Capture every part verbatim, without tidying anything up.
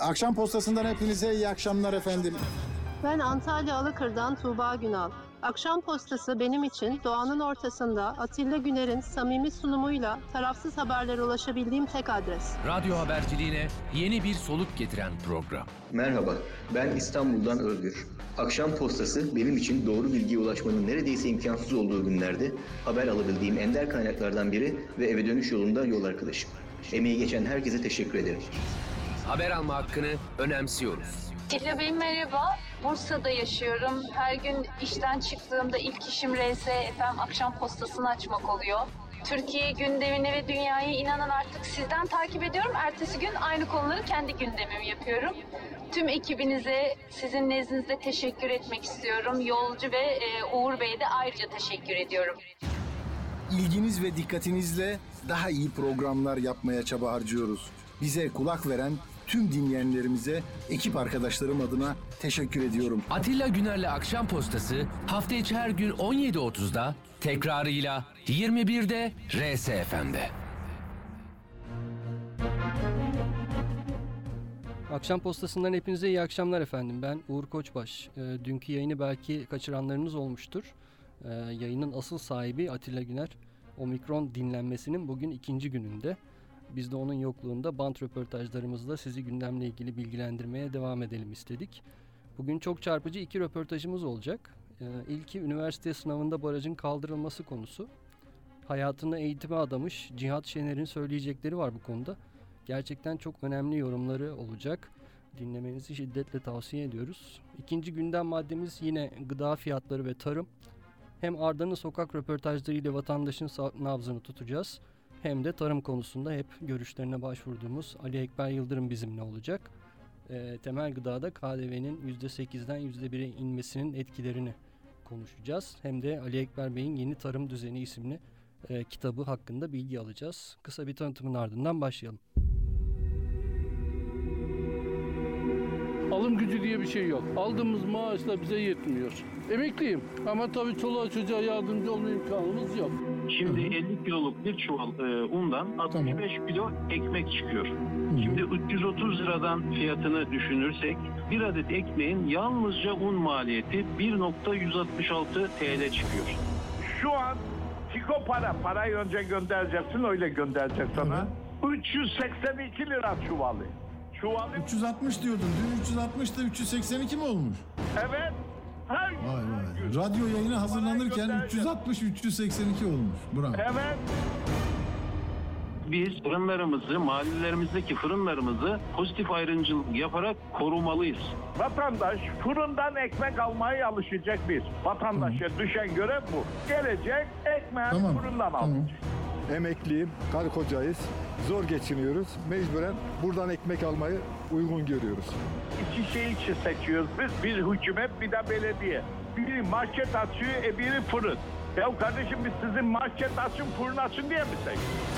Akşam postasından hepinize iyi akşamlar efendim. Ben Antalya Alıkır'dan Tuğba Günal. Akşam postası benim için doğanın ortasında Atilla Güner'in samimi sunumuyla tarafsız haberlere ulaşabildiğim tek adres. Radyo haberciliğine yeni bir soluk getiren program. Merhaba, ben İstanbul'dan Özgür. Akşam postası benim için doğru bilgiye ulaşmanın neredeyse imkansız olduğu günlerde haber alabildiğim ender kaynaklardan biri ve eve dönüş yolunda yol arkadaşım. Emeği geçen herkese teşekkür ederim. Haber alma hakkını önemsiyoruz. Atilla Bey merhaba. Bursa'da yaşıyorum. Her gün işten çıktığımda ilk işim R S F M akşam postasını açmak oluyor. Türkiye gündemini ve dünyayı inanın artık sizden takip ediyorum. Ertesi gün aynı konuları kendi gündemimi yapıyorum. Tüm ekibinize sizin nezdinizde teşekkür etmek istiyorum. Yolcu ve e, Uğur Bey'e de ayrıca teşekkür ediyorum. İlginiz ve dikkatinizle daha iyi programlar yapmaya çaba harcıyoruz. Bize kulak veren tüm dinleyenlerimize, ekip arkadaşlarım adına teşekkür ediyorum. Atilla Güner'le Akşam Postası hafta içi her gün on yedi otuzda, tekrarıyla yirmi birde R S F M'de. Akşam postasından hepinize iyi akşamlar efendim. Ben Uğur Koçbaş. E, dünkü yayını belki kaçıranlarınız olmuştur. E, yayının asıl sahibi Atilla Güner, Omikron dinlenmesinin bugün ikinci gününde. Biz de onun yokluğunda bant röportajlarımızla sizi gündemle ilgili bilgilendirmeye devam edelim istedik. Bugün çok çarpıcı iki röportajımız olacak. Ee, ilki üniversite sınavında barajın kaldırılması konusu. Hayatını eğitime adamış Cihat Şener'in söyleyecekleri var bu konuda. Gerçekten çok önemli yorumları olacak. Dinlemenizi şiddetle tavsiye ediyoruz. İkinci gündem maddemiz yine gıda fiyatları ve tarım. Hem Arda'nın sokak röportajlarıyla vatandaşın nabzını tutacağız. Hem de tarım konusunda hep görüşlerine başvurduğumuz Ali Ekber Yıldırım bizimle olacak. E, temel gıdada K D V'nin yüzde sekizden yüzde bire inmesinin etkilerini konuşacağız. Hem de Ali Ekber Bey'in Yeni Tarım Düzeni isimli e, kitabı hakkında bilgi alacağız. Kısa bir tanıtımın ardından başlayalım. Alım gücü diye bir şey yok. Aldığımız maaşla bize yetmiyor. Emekliyim ama tabii çoluğa çocuğa yardımcı olma imkanımız yok. Şimdi elli kiloluk bir çuval e, undan altmış beş kilo ekmek çıkıyor. Şimdi üç yüz otuz liradan fiyatını düşünürsek bir adet ekmeğin yalnızca un maliyeti bir nokta yüz altmış altı T L çıkıyor. Şu an Tiko para, parayı önce göndereceksin, öyle gönderecek sana. üç yüz seksen iki lira çuvalı. Çuvalı. üç yüz altmış diyordun. Dün üç yüz altmışta üç yüz seksen iki mi olmuş? Evet. Her vay vay. Radyo yayına hazırlanırken üç yüz altmış üç yüz seksen iki olmuş. Bravo. Evet. Biz fırınlarımızı, mahallelerimizdeki fırınlarımızı pozitif ayrımcılık yaparak korumalıyız. Vatandaş fırından ekmek almaya alışacak bir. Vatandaşa Hı. düşen görev bu. Gelecek ekmeği tamam. fırından tamam. alacak. Emekliyim, karı kocayız. Zor geçiniyoruz. Mecburen buradan ekmek almayı uygun görüyoruz. İki şey için seçiyoruz biz. Bir hükümet, bir de belediye. Biri market açıyor, e biri fırın. Ya kardeşim biz sizin market açın, fırın açın diye mi seçiyoruz?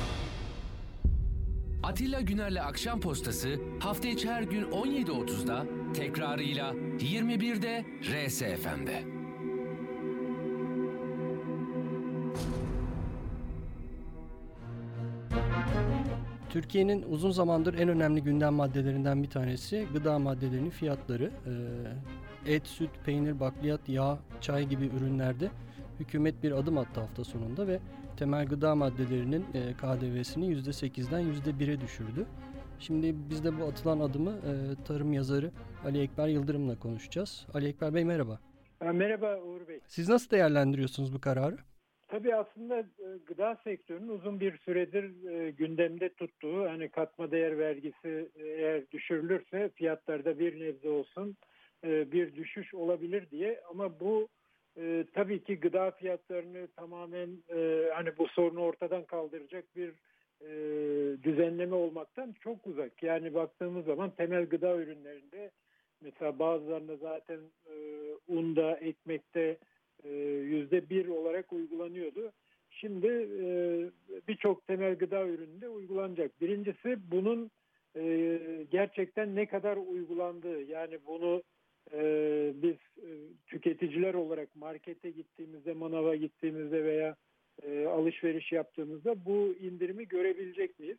Atilla Güner'le Akşam Postası hafta içi her gün on yedi otuzda, tekrarıyla yirmi birde R S F M'de. Türkiye'nin uzun zamandır en önemli gündem maddelerinden bir tanesi gıda maddelerinin fiyatları. Ee, et, süt, peynir, bakliyat, yağ, çay gibi ürünlerde hükümet bir adım attı hafta sonunda ve temel gıda maddelerinin e, K D V'sini yüzde sekizden yüzde bire düşürdü. Şimdi biz de bu atılan adımı e, tarım yazarı Ali Ekber Yıldırım'la konuşacağız. Ali Ekber Bey merhaba. Merhaba Uğur Bey. Siz nasıl değerlendiriyorsunuz bu kararı? Tabii aslında e, gıda sektörünün uzun bir süredir e, gündemde tuttuğu, hani katma değer vergisi e, eğer düşürülürse fiyatlarda bir nebze olsun e, bir düşüş olabilir diye, ama bu e, tabii ki gıda fiyatlarını tamamen e, hani bu sorunu ortadan kaldıracak bir e, düzenleme olmaktan çok uzak. Yani baktığımız zaman temel gıda ürünlerinde mesela bazılarında zaten e, unda, ekmekte yüzde bir olarak uygulanıyordu. Şimdi e, birçok temel gıda ürününde uygulanacak. Birincisi bunun e, gerçekten ne kadar uygulandığı. Yani bunu e, biz e, tüketiciler olarak markete gittiğimizde, manava gittiğimizde veya e, alışveriş yaptığımızda bu indirimi görebilecek miyiz?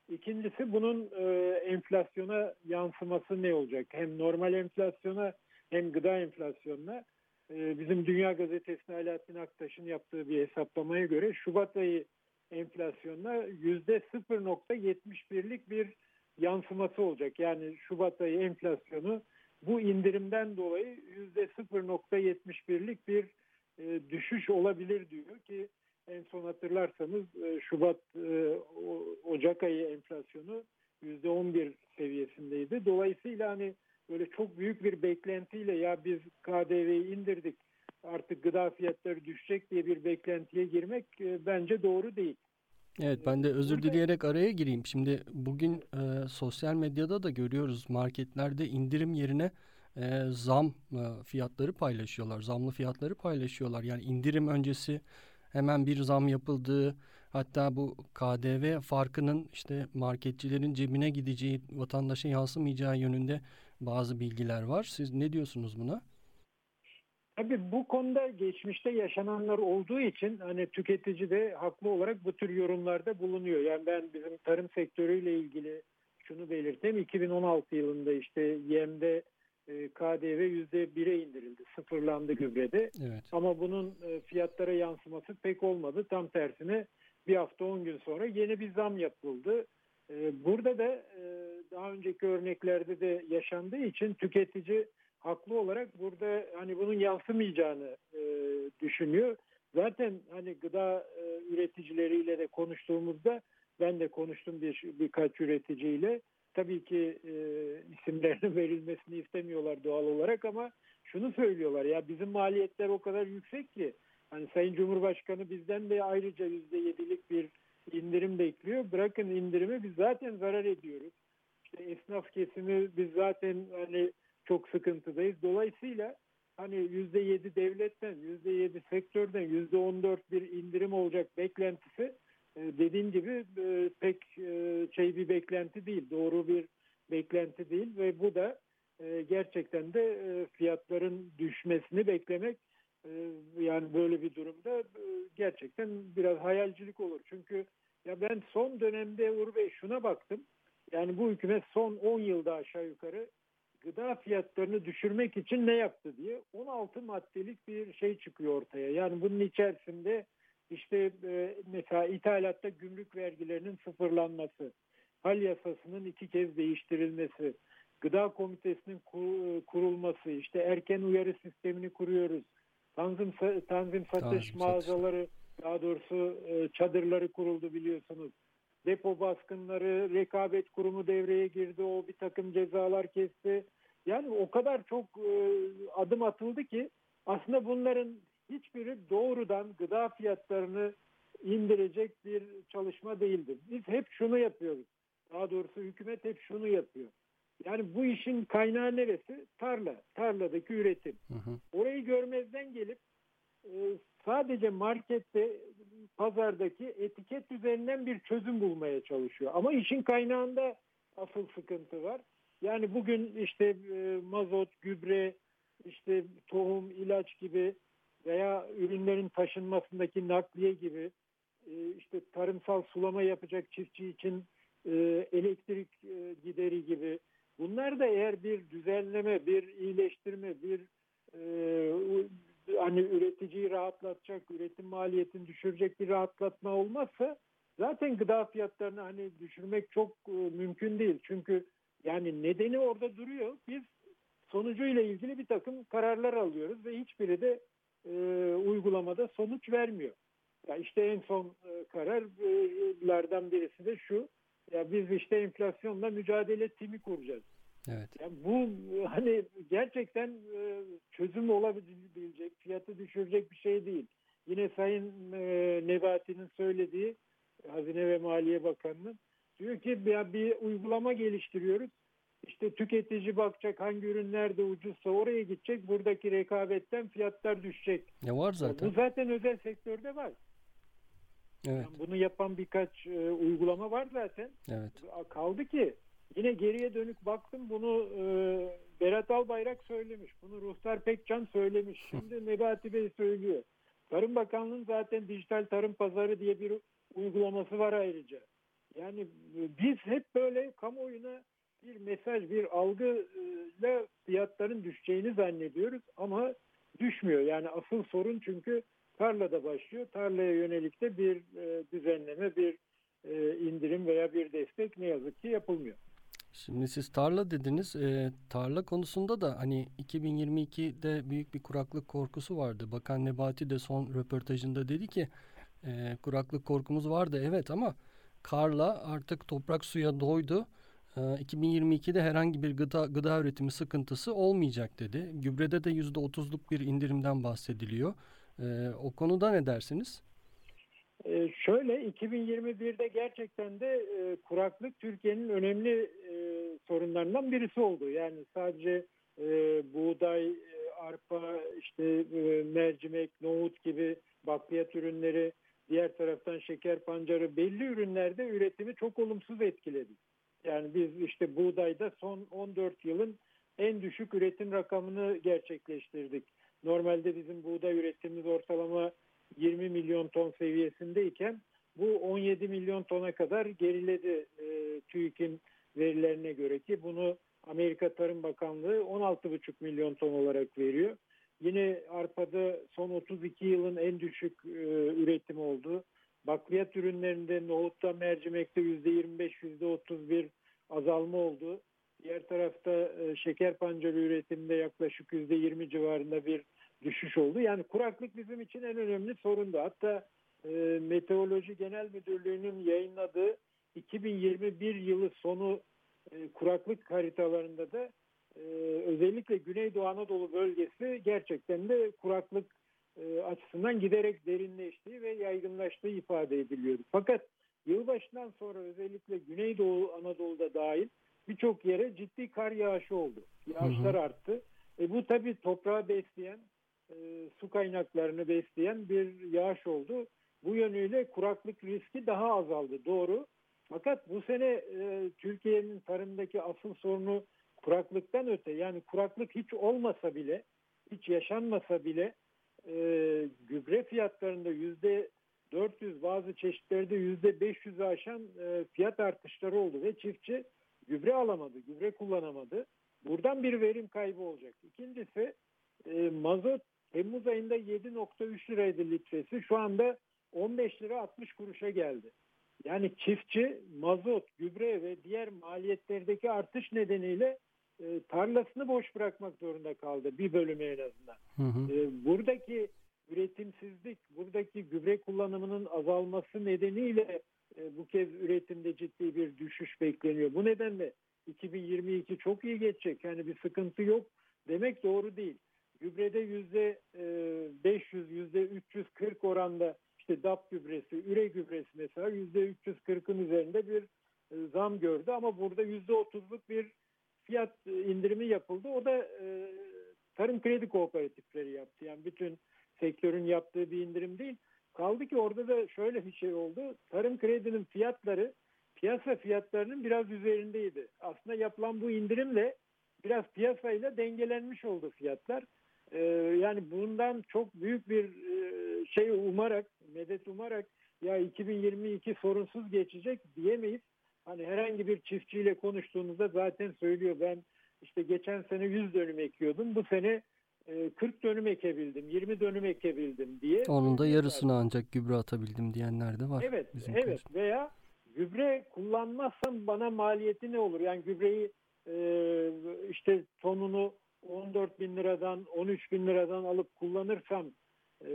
İkincisi bunun e, enflasyona yansıması ne olacak? Hem normal enflasyona hem gıda enflasyonuna. E, bizim Dünya Gazetesi'nde Alaaddin Aktaş'ın yaptığı bir hesaplamaya göre Şubat ayı enflasyonuna yüzde sıfır nokta yetmiş birlik bir yansıması olacak. Yani Şubat ayı enflasyonu bu indirimden dolayı yüzde sıfır nokta yetmiş birlik bir e, düşüş olabilir diyor ki en son hatırlarsanız e, Şubat e, Ocak ayı enflasyonu yüzde on bir seviyesindeydi. Dolayısıyla hani böyle çok büyük bir beklentiyle ya biz K D V'yi indirdik artık gıda fiyatları düşecek diye bir beklentiye girmek e, bence doğru değil. Evet, ben de özür dileyerek araya gireyim. Şimdi bugün e, sosyal medyada da görüyoruz, marketlerde indirim yerine e, zam e, fiyatları paylaşıyorlar. Zamlı fiyatları paylaşıyorlar. Yani indirim öncesi hemen bir zam yapıldığı, hatta bu K D V farkının işte marketçilerin cebine gideceği, vatandaşa yansımayacağı yönünde bazı bilgiler var. Siz ne diyorsunuz buna? Tabii bu konuda geçmişte yaşananlar olduğu için hani tüketici de haklı olarak bu tür yorumlarda bulunuyor. Yani ben bizim tarım sektörüyle ilgili şunu belirteyim. iki bin on altı yılında işte yemde e, K D V yüzde bire indirildi. Sıfırlandı gübrede. Evet. Ama bunun e, fiyatlara yansıması pek olmadı. Tam tersine bir hafta on gün sonra yeni bir zam yapıldı. E, burada da e, daha önceki örneklerde de yaşandığı için tüketici haklı olarak burada hani bunun yansımayacağını e, düşünüyor. Zaten hani gıda e, üreticileriyle de konuştuğumuzda ben de konuştum bir birkaç üreticiyle. Tabii ki e, isimlerinin verilmesini istemiyorlar doğal olarak ama şunu söylüyorlar ya bizim maliyetler o kadar yüksek ki hani Sayın Cumhurbaşkanı bizden de ayrıca yüzde yedilik bir indirim bekliyor. Bırakın indirimi biz zaten zarar ediyoruz. İşte esnaf kesimi biz zaten hani çok sıkıntıdayız. Dolayısıyla hani yüzde yedi devletten, yüzde yedi sektörden, yüzde on dört bir indirim olacak beklentisi dediğim gibi pek şey bir beklenti değil, doğru bir beklenti değil ve bu da gerçekten de fiyatların düşmesini beklemek yani böyle bir durumda gerçekten biraz hayalcilik olur. Çünkü ya ben son dönemde Uğur Bey şuna baktım. Yani bu hükümet son on yılda aşağı yukarı gıda fiyatlarını düşürmek için ne yaptı diye on altı maddelik bir şey çıkıyor ortaya. Yani bunun içerisinde işte e, mesela ithalatta gümrük vergilerinin sıfırlanması, hal yasasının iki kez değiştirilmesi, gıda komitesinin kur, kurulması, işte erken uyarı sistemini kuruyoruz. Tanzim, tanzim satış Tanzim mağazaları, daha doğrusu e, çadırları kuruldu biliyorsunuz. Depo baskınları, rekabet kurumu devreye girdi, o bir takım cezalar kesti. Yani o kadar çok e, adım atıldı ki aslında bunların hiçbiri doğrudan gıda fiyatlarını indirecek bir çalışma değildir. Biz hep şunu yapıyoruz. Daha doğrusu hükümet hep şunu yapıyor. Yani bu işin kaynağı neresi? Tarla. Tarladaki üretim. Hı hı. Orayı görmezden gelip e, sadece markette, pazardaki etiket üzerinden bir çözüm bulmaya çalışıyor. Ama işin kaynağında asıl sıkıntı var. Yani bugün işte e, mazot, gübre, işte tohum, ilaç gibi veya ürünlerin taşınmasındaki nakliye gibi e, işte tarımsal sulama yapacak çiftçi için e, elektrik e, gideri gibi bunlar da eğer bir düzenleme, bir iyileştirme, bir e, hani üreticiyi rahatlatacak, üretim maliyetini düşürecek bir rahatlatma olmazsa zaten gıda fiyatlarını hani düşürmek çok e, mümkün değil. Çünkü yani nedeni orada duruyor. Biz sonucuyla ilgili bir takım kararlar alıyoruz ve hiçbiri de e, uygulamada sonuç vermiyor. Ya işte en son e, kararlardan birisi de şu. Ya biz işte enflasyonla mücadele timi kuracağız. Evet. Yani bu hani gerçekten e, çözüm olabilecek, fiyatı düşürecek bir şey değil. Yine Sayın e, Nebati'nin söylediği Hazine ve Maliye Bakanı'nın diyor ki ya bir uygulama geliştiriyoruz. İşte tüketici bakacak hangi ürün nerede ucuzsa oraya gidecek. Buradaki rekabetten fiyatlar düşecek. Ne var zaten? Bu zaten özel sektörde var. Evet. Yani bunu yapan birkaç e, uygulama var zaten. Evet. Kaldı ki yine geriye dönük baktım bunu e, Berat Albayrak söylemiş. Bunu Ruhsar Pekcan söylemiş. Şimdi Nebati Bey söylüyor. Tarım Bakanlığı'nın zaten dijital tarım pazarı diye bir uygulaması var ayrıca. Yani biz hep böyle kamuoyuna bir mesaj, bir algıyla fiyatların düşeceğini zannediyoruz ama düşmüyor. Yani asıl sorun çünkü tarlada başlıyor. Tarlaya yönelik de bir e, düzenleme, bir e, indirim veya bir destek ne yazık ki yapılmıyor. Şimdi siz tarla dediniz. E, tarla konusunda da hani iki bin yirmi ikide büyük bir kuraklık korkusu vardı. Bakan Nebati de son röportajında dedi ki e, kuraklık korkumuz vardı evet ama karla artık toprak suya doydu. E, iki bin yirmi ikide herhangi bir gıda, gıda üretimi sıkıntısı olmayacak dedi. Gübrede de yüzde otuzluk bir indirimden bahsediliyor. E, o konuda ne dersiniz? Ee, şöyle iki bin yirmi birde gerçekten de e, kuraklık Türkiye'nin önemli e, sorunlarından birisi oldu. Yani sadece e, buğday, e, arpa, işte e, mercimek, nohut gibi bakliyat ürünleri, diğer taraftan şeker pancarı belli ürünlerde üretimi çok olumsuz etkiledi. Yani biz işte buğdayda son on dört yılın en düşük üretim rakamını gerçekleştirdik. Normalde bizim buğday üretimimiz ortalama yirmi milyon ton seviyesindeyken bu on yedi milyon tona kadar geriledi e, TÜİK'in verilerine göre ki bunu Amerika Tarım Bakanlığı on altı buçuk milyon ton olarak veriyor. Yine arpada son otuz iki yılın en düşük e, üretim oldu. Bakliyat ürünlerinde nohutta, mercimekte yüzde yirmi beş yüzde otuz bir azalma oldu. Diğer tarafta e, şeker pancarı üretiminde yaklaşık yüzde yirmi civarında bir düşüş oldu. Yani kuraklık bizim için en önemli sorundu. Hatta e, Meteoroloji Genel Müdürlüğü'nün yayınladığı iki bin yirmi bir yılı sonu e, kuraklık haritalarında da e, özellikle Güneydoğu Anadolu bölgesi gerçekten de kuraklık e, açısından giderek derinleştiği ve yaygınlaştığı ifade ediliyordu. Fakat yılbaşından sonra özellikle Güneydoğu Anadolu'da dahil birçok yere ciddi kar yağışı oldu. Yağışlar arttı. E, bu tabii toprağı besleyen, e, su kaynaklarını besleyen bir yağış oldu. Bu yönüyle kuraklık riski daha azaldı. Doğru. Fakat bu sene e, Türkiye'nin tarımdaki asıl sorunu kuraklıktan öte. Yani kuraklık hiç olmasa bile, hiç yaşanmasa bile e, gübre fiyatlarında yüzde dört yüz, bazı çeşitlerde yüzde beş yüzü aşan e, fiyat artışları oldu ve çiftçi gübre alamadı, gübre kullanamadı. Buradan bir verim kaybı olacak. İkincisi e, mazot Temmuz ayında yedi virgül üç liraydı litresi. Şu anda on beş lira altmış kuruşa geldi. Yani çiftçi mazot, gübre ve diğer maliyetlerdeki artış nedeniyle e, tarlasını boş bırakmak zorunda kaldı. Bir bölümü en azından. Hı hı. E, buradaki üretimsizlik, buradaki gübre kullanımının azalması nedeniyle e, bu kez üretimde ciddi bir düşüş bekleniyor. Bu nedenle iki bin yirmi iki çok iyi geçecek. Yani bir sıkıntı yok demek doğru değil. Gübrede yüzde beş yüz, yüzde üç yüz kırk oranda işte D A P gübresi, üre gübresi mesela yüzde üç yüz kırkın üzerinde bir zam gördü ama burada yüzde otuzluk bir fiyat indirimi yapıldı. O da e, tarım kredi kooperatifleri yaptı. Yani bütün sektörün yaptığı bir indirim değil. Kaldı ki orada da şöyle bir şey oldu. Tarım kredinin fiyatları piyasa fiyatlarının biraz üzerindeydi. Aslında yapılan bu indirimle biraz piyasayla dengelenmiş oldu fiyatlar. Ee, yani bundan çok büyük bir e, şey umarak, medet umarak ya iki bin yirmi iki sorunsuz geçecek diyemeyiz. Hani herhangi bir çiftçiyle konuştuğunuzda zaten söylüyor, ben işte geçen sene yüz dönüm ekiyordum. Bu sene e, kırk dönüm ekebildim, yirmi dönüm ekebildim diye. Onun da yarısını ancak gübre atabildim diyenler de var. Evet, evet konuşma. Veya gübre kullanmazsam bana maliyeti ne olur? Yani gübreyi e, işte tonunu on dört bin liradan on üç bin liradan alıp kullanırsam e,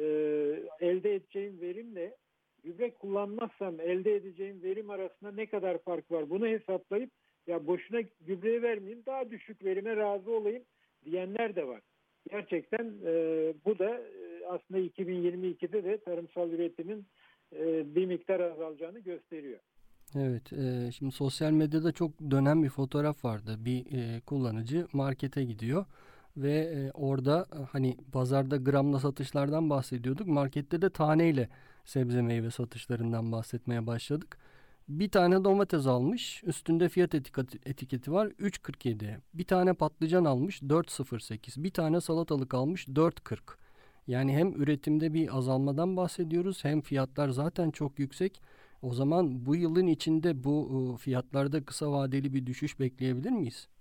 elde edeceğim verimle gübre kullanmazsam elde edeceğim verim arasında ne kadar fark var? Bunu hesaplayıp ya boşuna gübre vermeyeyim, daha düşük verime razı olayım diyenler de var. Gerçekten e, bu da e, aslında iki bin yirmi ikide de tarımsal üretimin e, bir miktar azalacağını gösteriyor. Evet, e, şimdi sosyal medyada çok dönen bir fotoğraf vardı. Bir e, kullanıcı markete gidiyor ve e, orada hani pazarda gramla satışlardan bahsediyorduk. Markette de taneyle sebze meyve satışlarından bahsetmeye başladık. Bir tane domates almış, üstünde fiyat etiketi, etiketi var üç kırk yedi. Bir tane patlıcan almış dört sıfır sekiz. Bir tane salatalık almış dört kırk. Yani hem üretimde bir azalmadan bahsediyoruz hem fiyatlar zaten çok yüksek. O zaman bu yılın içinde bu fiyatlarda kısa vadeli bir düşüş bekleyebilir miyiz?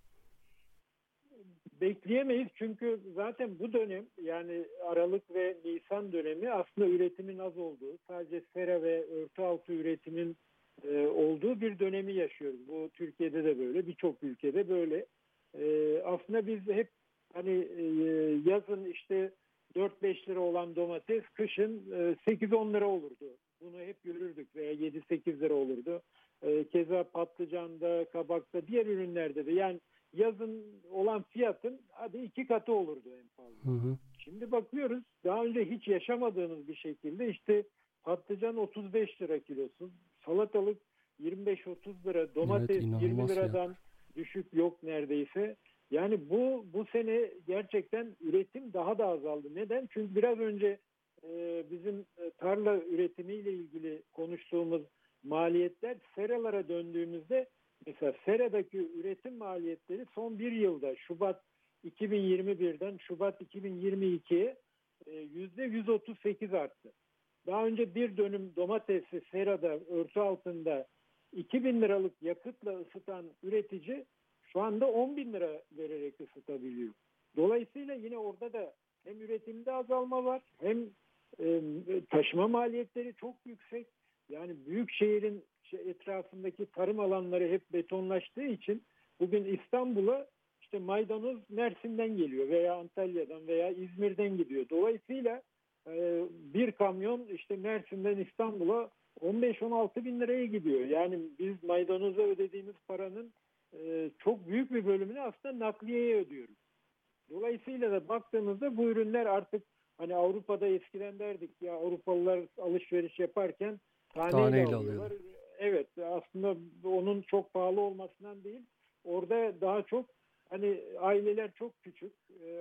Bekleyemeyiz çünkü zaten bu dönem, yani Aralık ve Nisan dönemi aslında üretimin az olduğu, sadece sera ve örtü altı üretimin e, olduğu bir dönemi yaşıyoruz. Bu Türkiye'de de böyle, birçok ülkede böyle. E, aslında biz hep hani e, yazın işte dört beş lira olan domates kışın e, sekiz on lira olurdu. Bunu hep görürdük, veya yedi sekiz lira olurdu. E, keza patlıcanda, kabakta, diğer ürünlerde de, yani yazın olan fiyatın hadi iki katı olurdu en fazla. Hı hı. Şimdi bakıyoruz, daha önce hiç yaşamadığımız bir şekilde işte patlıcan otuz beş lira kilosu, salatalık yirmi beş otuz lira, domates evet, yirmi liradan ya. Düşük yok neredeyse. Yani bu bu sene gerçekten üretim daha da azaldı. Neden? Çünkü biraz önce e, bizim tarla üretimiyle ilgili konuştuğumuz maliyetler seralara döndüğümüzde, mesela seradaki üretim maliyetleri son bir yılda Şubat iki bin yirmi birden Şubat iki bin yirmi ikiye yüzde yüz otuz sekiz arttı. Daha önce bir dönüm domatesi serada, örtü altında iki bin liralık yakıtla ısıtan üretici şu anda on bin lira vererek ısıtabiliyor. Dolayısıyla yine orada da hem üretimde azalma var, hem e, taşıma maliyetleri çok yüksek. Yani büyük şehrin etrafındaki tarım alanları hep betonlaştığı için bugün İstanbul'a işte maydanoz Mersin'den geliyor veya Antalya'dan veya İzmir'den gidiyor. Dolayısıyla e, bir kamyon işte Mersin'den İstanbul'a on beş on altı bin liraya gidiyor. Yani biz maydanoza ödediğimiz paranın e, çok büyük bir bölümünü aslında nakliyeye ödüyoruz. Dolayısıyla da baktığımızda bu ürünler artık, hani Avrupa'da eskiden derdik ya, Avrupalılar alışveriş yaparken taneyle, taneyle alıyorlar. Evet, aslında onun çok pahalı olmasından değil, orada daha çok hani aileler çok küçük,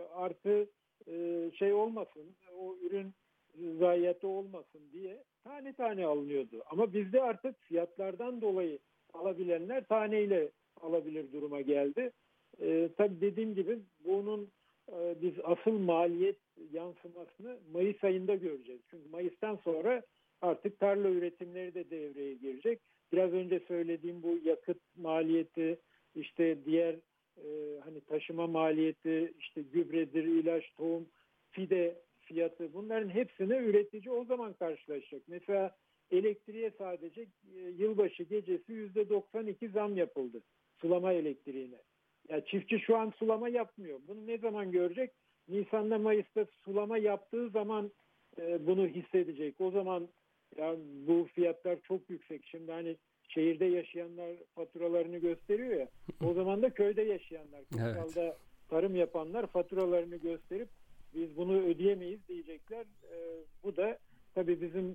artı şey olmasın, o ürün zayiatı olmasın diye tane tane alınıyordu. Ama bizde artık fiyatlardan dolayı alabilenler taneyle alabilir duruma geldi. E, tabii dediğim gibi bunun e, biz asıl maliyet yansımasını Mayıs ayında göreceğiz. Çünkü Mayıs'tan sonra artık tarla üretimleri de devreye girecek. Biraz önce söylediğim bu yakıt maliyeti, işte diğer e, hani taşıma maliyeti, işte gübredir, ilaç, tohum, fide fiyatı, bunların hepsine üretici o zaman karşılaşacak. Mesela elektriğe sadece e, yılbaşı gecesi yüzde doksan iki zam yapıldı sulama elektriğine. Ya çiftçi şu an sulama yapmıyor. Bunu ne zaman görecek? Nisan'da, Mayıs'ta sulama yaptığı zaman e, bunu hissedecek. O zaman ya bu fiyatlar çok yüksek. Şimdi hani şehirde yaşayanlar faturalarını gösteriyor ya. O zaman da köyde yaşayanlar, kırsalda evet. tarım yapanlar faturalarını gösterip biz bunu ödeyemeyiz diyecekler. E, bu da tabii bizim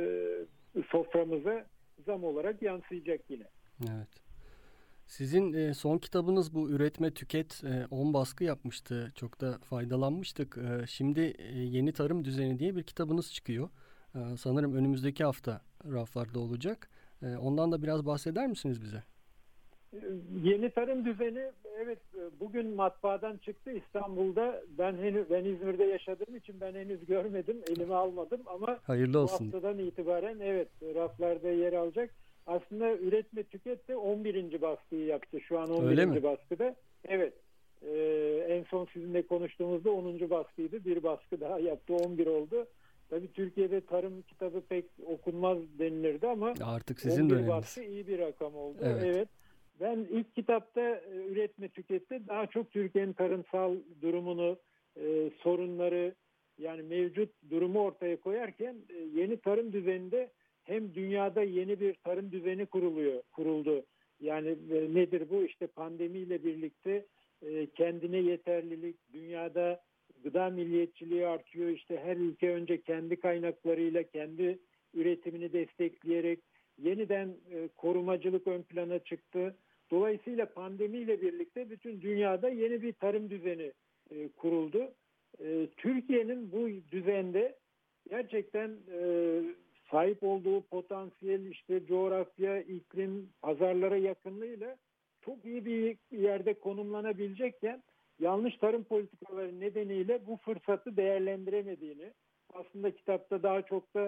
e, soframıza zam olarak yansıyacak yine. Evet. Sizin e, son kitabınız bu Üretme Tüket on baskı yapmıştı. Çok da faydalanmıştık. E, şimdi e, Yeni Tarım Düzeni diye bir kitabınız çıkıyor. E, sanırım önümüzdeki hafta raflarda olacak. E, ondan da biraz bahseder misiniz bize? Yeni Tarım Düzeni, evet, bugün matbaadan çıktı İstanbul'da. Ben henüz ben İzmir'de yaşadığım için ben henüz görmedim, elime almadım ama hayırlı olsun. Bu haftadan itibaren evet raflarda yer alacak. Aslında Üretme Tüket de on birinci baskıyı yaptı. Şu an on birinci baskıda. Evet. E, en son sizinle konuştuğumuzda onuncu baskıydı. Bir baskı daha yaptı. on bir oldu. Tabii Türkiye'de tarım kitabı pek okunmaz denilirdi ama artık sizin on bir döneminiz. baskı iyi bir rakam oldu. Evet. evet. Ben ilk kitapta Üretme Tüket'te daha çok Türkiye'nin tarımsal durumunu, e, sorunları, yani mevcut durumu ortaya koyarken e, yeni tarım düzeninde hem dünyada yeni bir tarım düzeni kuruluyor, kuruldu. Yani e, nedir bu? İşte pandemiyle birlikte e, kendine yeterlilik, dünyada gıda milliyetçiliği artıyor. İşte her ülke önce kendi kaynaklarıyla, kendi üretimini destekleyerek yeniden e, korumacılık ön plana çıktı. Dolayısıyla pandemiyle birlikte bütün dünyada yeni bir tarım düzeni e, kuruldu. E, Türkiye'nin bu düzende gerçekten e, sahip olduğu potansiyel, işte coğrafya, iklim, pazarlara yakınlığıyla çok iyi bir yerde konumlanabilecekken yanlış tarım politikaları nedeniyle bu fırsatı değerlendiremediğini, aslında kitapta daha çok da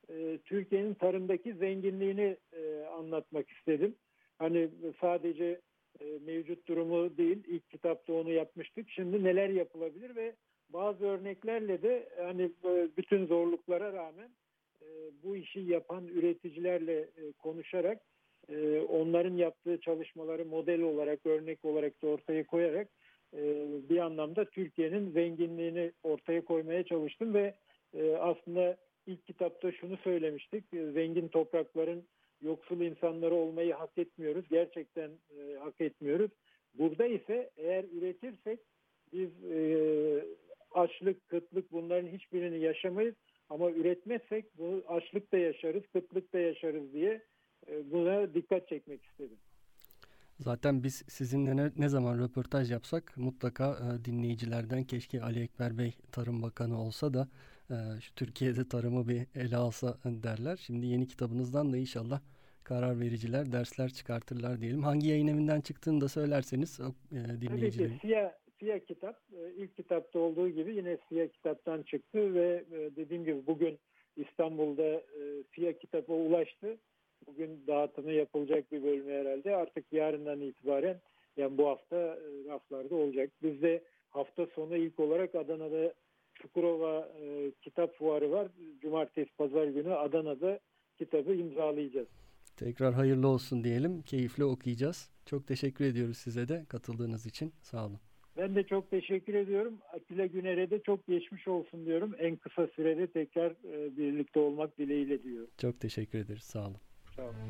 e, Türkiye'nin tarımdaki zenginliğini e, anlatmak istedim. Hani sadece e, mevcut durumu değil, ilk kitapta onu yapmıştık. Şimdi neler yapılabilir ve bazı örneklerle de hani e, bütün zorluklara rağmen e, bu işi yapan üreticilerle e, konuşarak e, onların yaptığı çalışmaları model olarak, örnek olarak da ortaya koyarak e, bir anlamda Türkiye'nin zenginliğini ortaya koymaya çalıştım ve e, aslında ilk kitapta şunu söylemiştik, e, zengin toprakların yoksul insanları olmayı hak etmiyoruz, gerçekten e, hak etmiyoruz. Burada ise eğer üretirsek biz e, açlık, kıtlık bunların hiçbirini yaşamayız ama üretmezsek bu açlık da yaşarız, kıtlık da yaşarız diye e, buna dikkat çekmek istedim. Zaten biz sizinle ne, ne zaman röportaj yapsak mutlaka e, dinleyicilerden keşke Ali Ekber Bey Tarım Bakanı olsa da e, şu Türkiye'de tarımı bir ele alsa derler. Şimdi yeni kitabınızdan da inşallah karar vericiler dersler çıkartırlar diyelim. Hangi yayın evinden çıktığını da söylerseniz e, dinleyicilerin. Tabii ki Siyah, Siyah kitap e, ilk kitapta olduğu gibi yine Siyah kitaptan çıktı ve e, dediğim gibi bugün İstanbul'da e, Siyah kitaba ulaştı. Bugün dağıtımı yapılacak bir bölümü herhalde. Artık yarından itibaren yani bu hafta e, raflarda olacak. Biz de hafta sonu ilk olarak Adana'da Çukurova e, kitap fuarı var. Cumartesi, pazar günü Adana'da kitabı imzalayacağız. Tekrar hayırlı olsun diyelim. Keyifle okuyacağız. Çok teşekkür ediyoruz size de katıldığınız için. Sağ olun. Ben de çok teşekkür ediyorum. Atilla Güner'e de çok geçmiş olsun diyorum. En kısa sürede tekrar e, birlikte olmak dileğiyle diyorum. Çok teşekkür ederiz. Sağ olun. Sağ olun.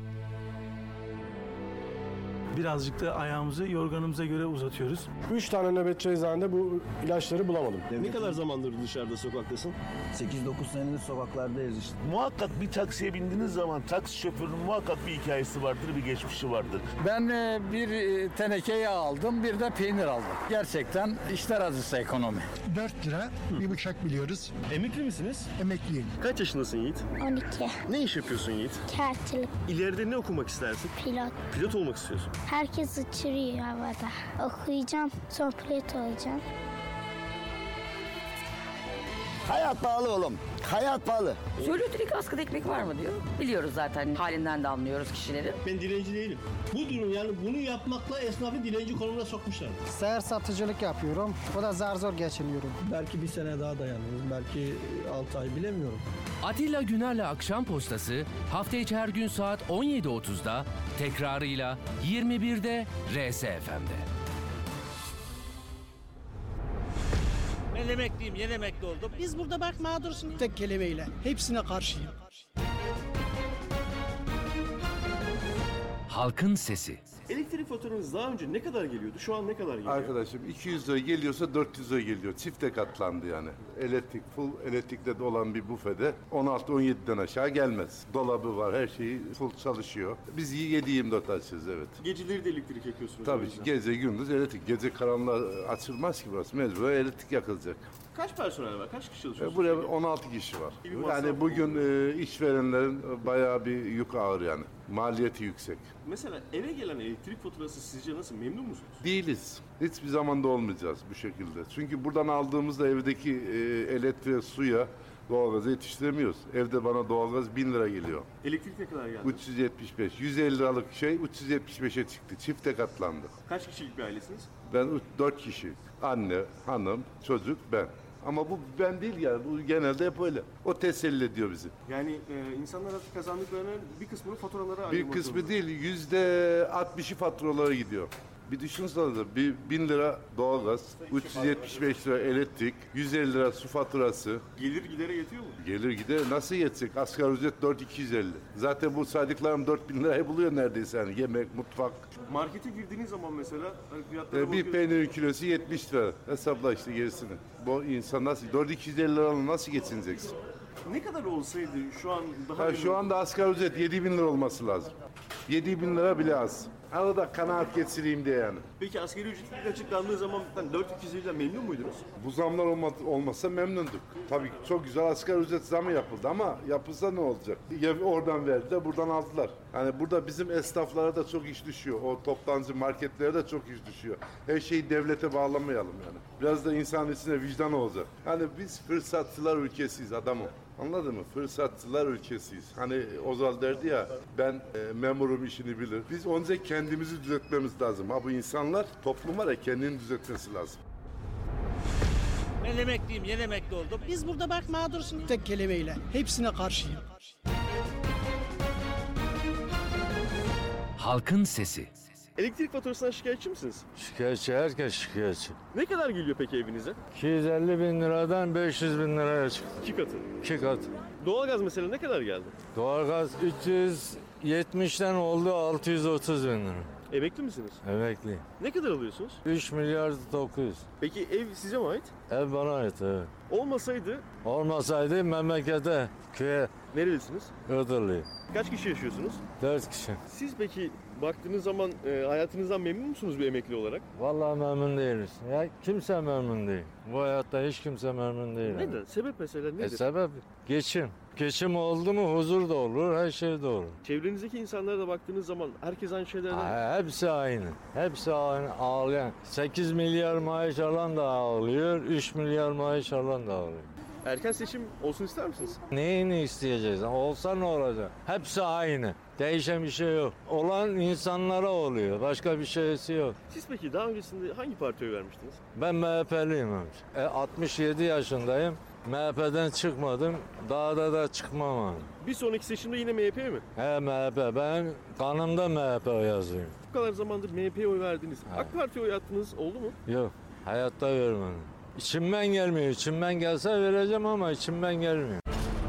Birazcık da ayağımızı yorganımıza göre uzatıyoruz. Üç tane nöbetçi eczanede bu ilaçları bulamadım. Ne kadar zamandır dışarıda sokaktasın? sekiz dokuz senedir sokaklardayız işte. Muhakkak bir taksiye bindiğiniz zaman taksi şoförünün muhakkak bir hikayesi vardır, bir geçmişi vardır. Ben bir teneke yağ aldım, bir de peynir aldım. Gerçekten işler acısı ekonomi. dört lira, bir bıçak biliyoruz. Emekli misiniz? Emekliyim. Kaç yaşındasın Yiğit? on iki. Ne iş yapıyorsun Yiğit? Kağıtçılık. İleride ne okumak istersin? Pilot. Pilot olmak istiyorsun. Herkes uçuruyor havada. Okuyacağım, sonra pilot olacağım. Hayat pahalı oğlum. Hayat pahalı. Söylüyor direkt askıda ekmek var mı diyor. Biliyoruz zaten halinden de anlıyoruz kişileri. Ben dilenci değilim. Bu durum yani bunu yapmakla esnafı dilenci konumuna sokmuşlar. Seher satıcılık yapıyorum. O da zar zor geçiniyorum. Belki bir sene daha dayanırız. Belki altı ay bilemiyorum. Atilla Güner'le Akşam Postası hafta içi her gün saat on yedi otuzda tekrarıyla yirmi birde R S F M'de. Ben emekliyim, yeni emekli oldum. Biz burada bak mağdursun. Tek kelimeyle hepsine karşıyım. Halkın Sesi. Elektrik faturanız daha önce ne kadar geliyordu? Şu an ne kadar geliyor? Arkadaşım iki yüz lira geliyorsa dört yüz lira geliyor. Çifte katlandı yani. Elektrik, full elektrikle de olan bir bufede on altı on yediden aşağı gelmez. Dolabı var, her şeyi full çalışıyor. Biz yedi yirmi dört açıyoruz, evet. Geceleri de elektrik yakıyorsunuz. Tabii ki gece gündüz elektrik. Gece karanlığa açılmaz ki burası. Mecburen elektrik yakılacak. Kaç personel var? Kaç kişi çalışıyor? Buraya on altı kişi var. Yani bugün e, işverenlerin bayağı bir yük ağır yani. Maliyeti yüksek. Mesela eve gelen elektrik faturası sizce nasıl? Memnun musunuz? Değiliz. Hiçbir zaman da olmayacağız bu şekilde. Çünkü buradan aldığımızda evdeki e, elektriğe, suya, doğalgazı yetiştiremiyoruz. Evde bana doğalgaz bin lira geliyor. Elektrik ne kadar geldi? üç yüz yetmiş beş. yüz elli liralık şey üç yüz yetmiş beşe çıktı. Çifte katlandı. Kaç kişilik bir ailesiniz? Ben dört kişi. Anne, hanım, çocuk, ben. Ama bu ben değil yani. Bu genelde hep öyle. O teselli ediyor bizi. Yani e, insanlar artık kazandıklarının bir kısmını faturalara Bir ayırmak kısmı zorunda. değil. Yüzde altmışı faturalara gidiyor. Bir düşünsene de bir bin lira doğalgaz, üç yüz yetmiş beş lira elektrik, yüz elli lira su faturası. Gelir gidere yetiyor mu? Gelir gider nasıl yetecek? Asgari ücret dört bin iki yüz elli. Zaten bu saydıklarım dört bin liraya buluyor neredeyse yani. Yemek, mutfak. Markete girdiğiniz zaman mesela hani fiyatlara Ee, bir bakıyorsunuz. peynirin kilosu yetmiş lira. Hesapla işte gerisini. Bu insan nasıl, dört bin iki yüz elli liralık nasıl geçineceksin? Ne kadar olsaydı şu an daha... Ha, şu anda asgari ücret yedi bin lira olması lazım. yedi bin lira bile az. Arada kanaat geçireyim diye yani. Peki asgari ücret ilk açıklandığı zaman dört bin iki yüz elliden memnun muydunuz? Bu zamlar olma, olmasa memnunduk. Tabii ki çok güzel asgari ücret zamı yapıldı ama yapılsa ne olacak? Ya oradan verdiler, buradan aldılar. Yani burada bizim esnaflara da çok iş düşüyor. O toptancı marketlere de çok iş düşüyor. Her şeyi devlete bağlamayalım yani. Biraz da insan içine vicdan olacak. Yani biz fırsatçılar ülkesiyiz adamım. Anladın mı? Fırsatçılar ülkesiyiz. Hani Ozal derdi ya, ben e, memurum işini bilir. Biz önce kendimizi düzeltmemiz lazım. Ha bu insanlar, toplum var ya, kendini düzeltmesi lazım. Ben emekliyim, yeni emekli oldum. Biz burada bak mağdursun. Tek kelimeyle hepsine karşıyım. Halkın Sesi. Elektrik faturasından şikayetçi misiniz? Şikayetçi, herkes şikayetçi. Ne kadar geliyor peki evinize? iki yüz elli bin liradan beş yüz bin liraya çıktı. İki katı. İki katı. Doğalgaz mesela ne kadar geldi? Doğalgaz üç yüz yetmişten oldu altı yüz otuz bin lira. Emekli misiniz? Emekliyim. Ne kadar alıyorsunuz? üç milyar dokuz yüz. Peki ev size mi ait? Ev bana ait, evet. Olmasaydı? Olmasaydı memlekete, köye. Nerelisiniz? Iğdırlıyım. Kaç kişi yaşıyorsunuz? Dört kişi. Siz peki baktığınız zaman e, hayatınızdan memnun musunuz bir emekli olarak? Vallahi memnun değiliz. Ya kimse memnun değil. Bu hayatta hiç kimse memnun değil. Neden? Yani. Sebep mesela nedir? E sebep geçim. Geçim oldu mu huzur da olur, her şey de olur. Çevrenizdeki insanlara da baktığınız zaman herkes aynı şeylerden... Ha, hepsi aynı. Hepsi aynı ağlayan. sekiz milyar maaş alan da ağlıyor, üç milyar maaş alan da ağlıyor. Erken seçim olsun ister misiniz? Neyini isteyeceğiz? Olsa ne olacak? Hepsi aynı. Değişen bir şey yok. Olan insanlara oluyor. Başka bir şeysi yok. Siz peki daha öncesinde hangi partiye vermiştiniz? Ben M H P'liyim amca. E, altmış yedi yaşındayım. M H P'den çıkmadım. Daha da da çıkmam abi. Bir sonraki seçimde yine M H P mi? He M H P. Ben kanımda M H P yazıyor. Bu kadar zamandır M H P'ye oy verdiniz. He. AK Parti'ye oy attınız oldu mu? Yok. Hayatta vermedim. İçimden gelmiyor. İçimden gelse vereceğim ama içimden gelmiyor.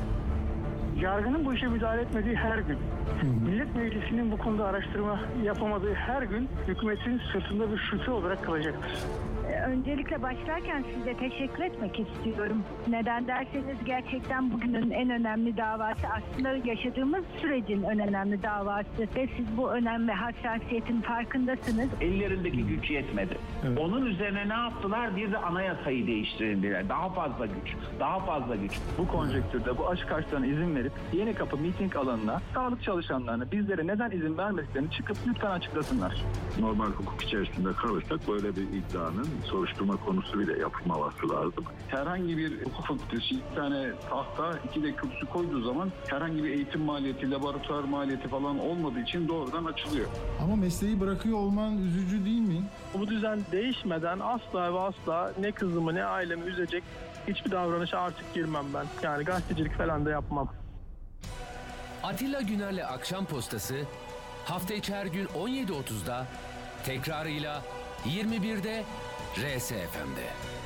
Yargının bu işe müdahale etmediği her gün, Millet Meclisi'nin bu konuda araştırma yapamadığı her gün hükümetin sırtında bir şüphe olarak kalacaktır. Öncelikle başlarken size teşekkür etmek istiyorum. Neden derseniz gerçekten bugünün en önemli davası aslında yaşadığımız sürecin en önemli davası. Ve siz bu önem ve hassasiyetin farkındasınız. Ellerindeki güç yetmedi. Evet. Onun üzerine ne yaptılar? Bir de anayasayı değiştirildiler. Daha fazla güç, daha fazla güç. Bu konjektürde bu açık açlığına izin verip Yenikapı miting alanına sağlık çalışanlarına bizlere neden izin vermediklerini çıkıp lütfen açıklasınlar. Normal hukuk içerisinde kalırsak böyle bir iddianın soruşturma konusu bile yapılmaması lazım. Herhangi bir hukuk fakültesi iki tane tahta, iki de kürsü koyduğu zaman herhangi bir eğitim maliyeti, laboratuvar maliyeti falan olmadığı için doğrudan açılıyor. Ama mesleği bırakıyor olman üzücü değil mi? Bu düzen değişmeden asla ve asla ne kızımı ne ailemi üzecek hiçbir davranışa artık girmem ben. Yani gazetecilik falan da yapmam. Atilla Güner'le Akşam Postası hafta içi her gün on yedi otuzda, tekrarıyla yirmi birde R S F M'de.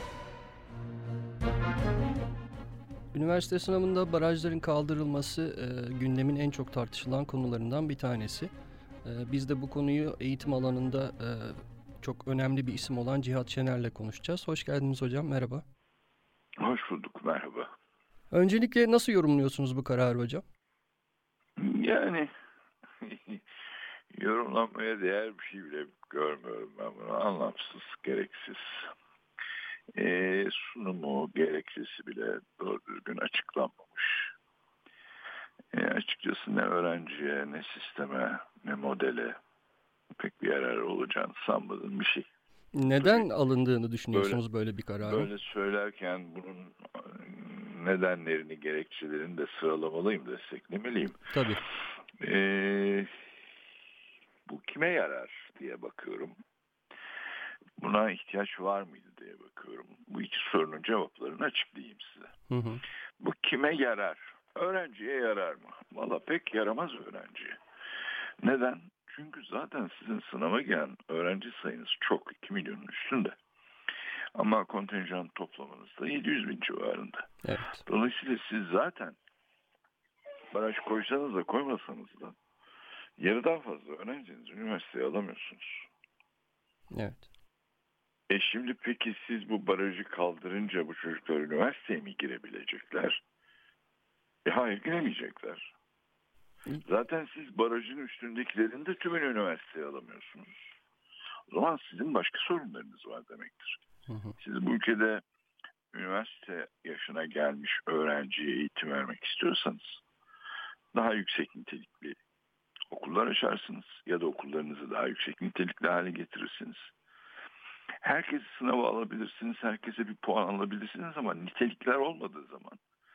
Üniversite sınavında barajların kaldırılması e, gündemin en çok tartışılan konularından bir tanesi. E, biz de bu konuyu eğitim alanında e, çok önemli bir isim olan Cihat Şener'le konuşacağız. Hoş geldiniz hocam, merhaba. Hoş bulduk, merhaba. Öncelikle nasıl yorumluyorsunuz bu kararı hocam? Yani yorumlanmaya değer bir şey bile görmüyorum ben bunu. Anlamsız, gereksiz. Ee, sunumu, gerekçesi bile doğru düzgün açıklanmamış. Ee, açıkçası ne öğrenciye, ne sisteme, ne modele pek bir yarar olacağını sanmadığım bir şey. Neden Tabii, alındığını düşünüyorsunuz böyle, böyle bir kararın? Böyle söylerken bunun nedenlerini, gerekçelerini de sıralamalıyım, desteklemeliyim. Tabii. Ee, bu kime yarar diye bakıyorum. Buna ihtiyaç var mıydı diye bakıyorum. Bu iki sorunun cevaplarını açıklayayım size. Hı hı. Bu kime yarar? Öğrenciye yarar mı? Valla pek yaramaz öğrenciye. Neden? Çünkü zaten sizin sınava gelen öğrenci sayınız çok, iki milyonun üstünde. Ama kontenjan toplamanızda yedi yüz bin civarında. Evet. Dolayısıyla siz zaten baraj koysanız da koymasanız da yarıdan fazla öğrencinizi üniversiteye alamıyorsunuz. Evet. E şimdi peki siz bu barajı kaldırınca bu çocuklar üniversiteye mi girebilecekler? E hayır, giremeyecekler. Zaten siz barajın üstündekilerin de tümünü üniversiteye alamıyorsunuz. O zaman sizin başka sorunlarınız var demektir. Hı hı. Siz bu ülkede üniversite yaşına gelmiş öğrenciye eğitim vermek istiyorsanız daha yüksek nitelikli okullar açarsınız ya da okullarınızı daha yüksek nitelikli hale getirirsiniz. Herkesi sınava alabilirsiniz, herkese bir puan alabilirsiniz ama nitelikler olmadığı zaman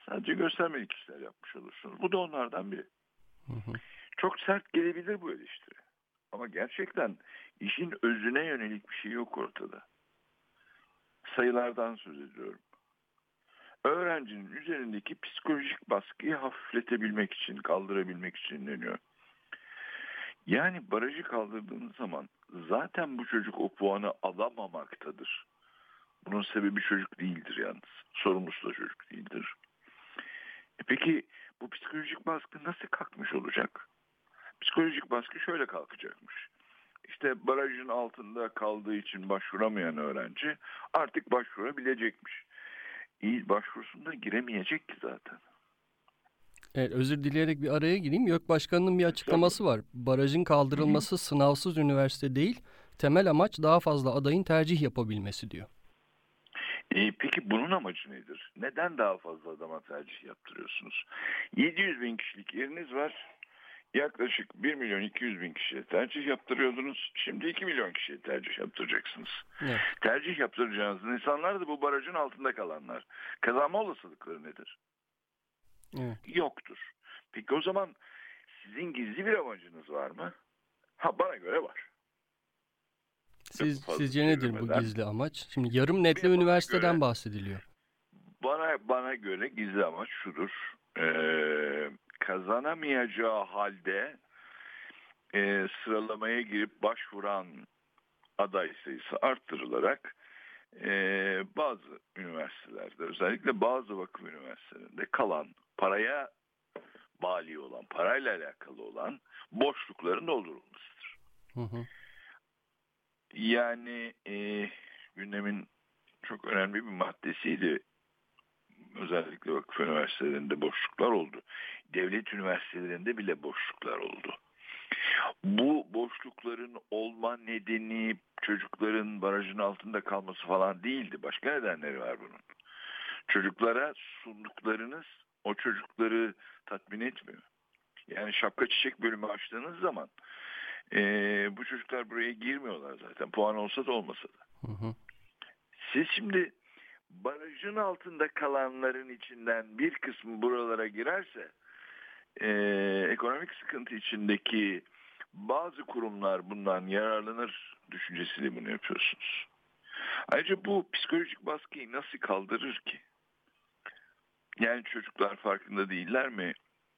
Sadece göstermelik işler yapmış olursunuz. Bu da onlardan biri. Hı hı. Çok sert gelebilir bu eleştiri. Ama gerçekten işin özüne yönelik bir şey yok ortada. Sayılardan söz ediyorum. Öğrencinin üzerindeki psikolojik baskıyı hafifletebilmek için, kaldırabilmek için deniyor. Yani barajı kaldırdığınız zaman zaten bu çocuk o puanı alamamaktadır. Bunun sebebi çocuk değildir yalnız. Sorumlusu da çocuk değildir. E peki bu psikolojik baskı nasıl kalkmış olacak? Psikolojik baskı şöyle kalkacakmış. İşte barajın altında kaldığı için başvuramayan öğrenci artık başvurabilecekmiş. İyi, başvurusunda giremeyecek ki zaten. Evet, özür dileyerek bir araya gireyim. YÖK Başkanı'nın bir açıklaması var. Barajın kaldırılması Hı-hı. sınavsız üniversite değil, temel amaç daha fazla adayın tercih yapabilmesi diyor. E, peki bunun amacı nedir? Neden daha fazla adama tercih yaptırıyorsunuz? yedi yüz bin kişilik yeriniz var. Yaklaşık bir milyon iki yüz bin kişiye tercih yaptırıyordunuz. Şimdi iki milyon kişiye tercih yaptıracaksınız. Evet. Tercih yaptıracağınız insanlar da bu barajın altında kalanlar. Kazanma olasılıkları nedir? Evet. Yoktur. Peki o zaman sizin gizli bir amacınız var mı? Ha, bana göre var. Siz, sizce nedir bu gizli amaç? Şimdi yarım netli üniversiteden göre, bahsediliyor. Bana bana göre gizli amaç şudur. Ee, kazanamayacağı halde e, sıralamaya girip başvuran aday sayısı arttırılarak e, bazı üniversitelerde, özellikle bazı vakıf üniversitelerinde kalan, paraya bali olan, parayla alakalı olan boşlukların doldurulmasıdır. Hı hı. Yani e, gündemin çok önemli bir maddesiydi. Özellikle vakıf üniversitelerinde boşluklar oldu. Devlet üniversitelerinde bile boşluklar oldu. Bu boşlukların olma nedeni çocukların barajın altında kalması falan değildi. Başka nedenleri var bunun. Çocuklara sunduklarınız o çocukları tatmin etmiyor. Yani şapka çiçek bölümü açtığınız zaman Ee, bu çocuklar buraya girmiyorlar zaten. Puan olsa da olmasa da. Hı hı. Siz şimdi barajın altında kalanların içinden bir kısmı buralara girerse e, ekonomik sıkıntı içindeki bazı kurumlar bundan yararlanır düşüncesiyle bunu yapıyorsunuz. Ayrıca bu psikolojik baskıyı nasıl kaldırır ki? Yani çocuklar farkında değiller mi?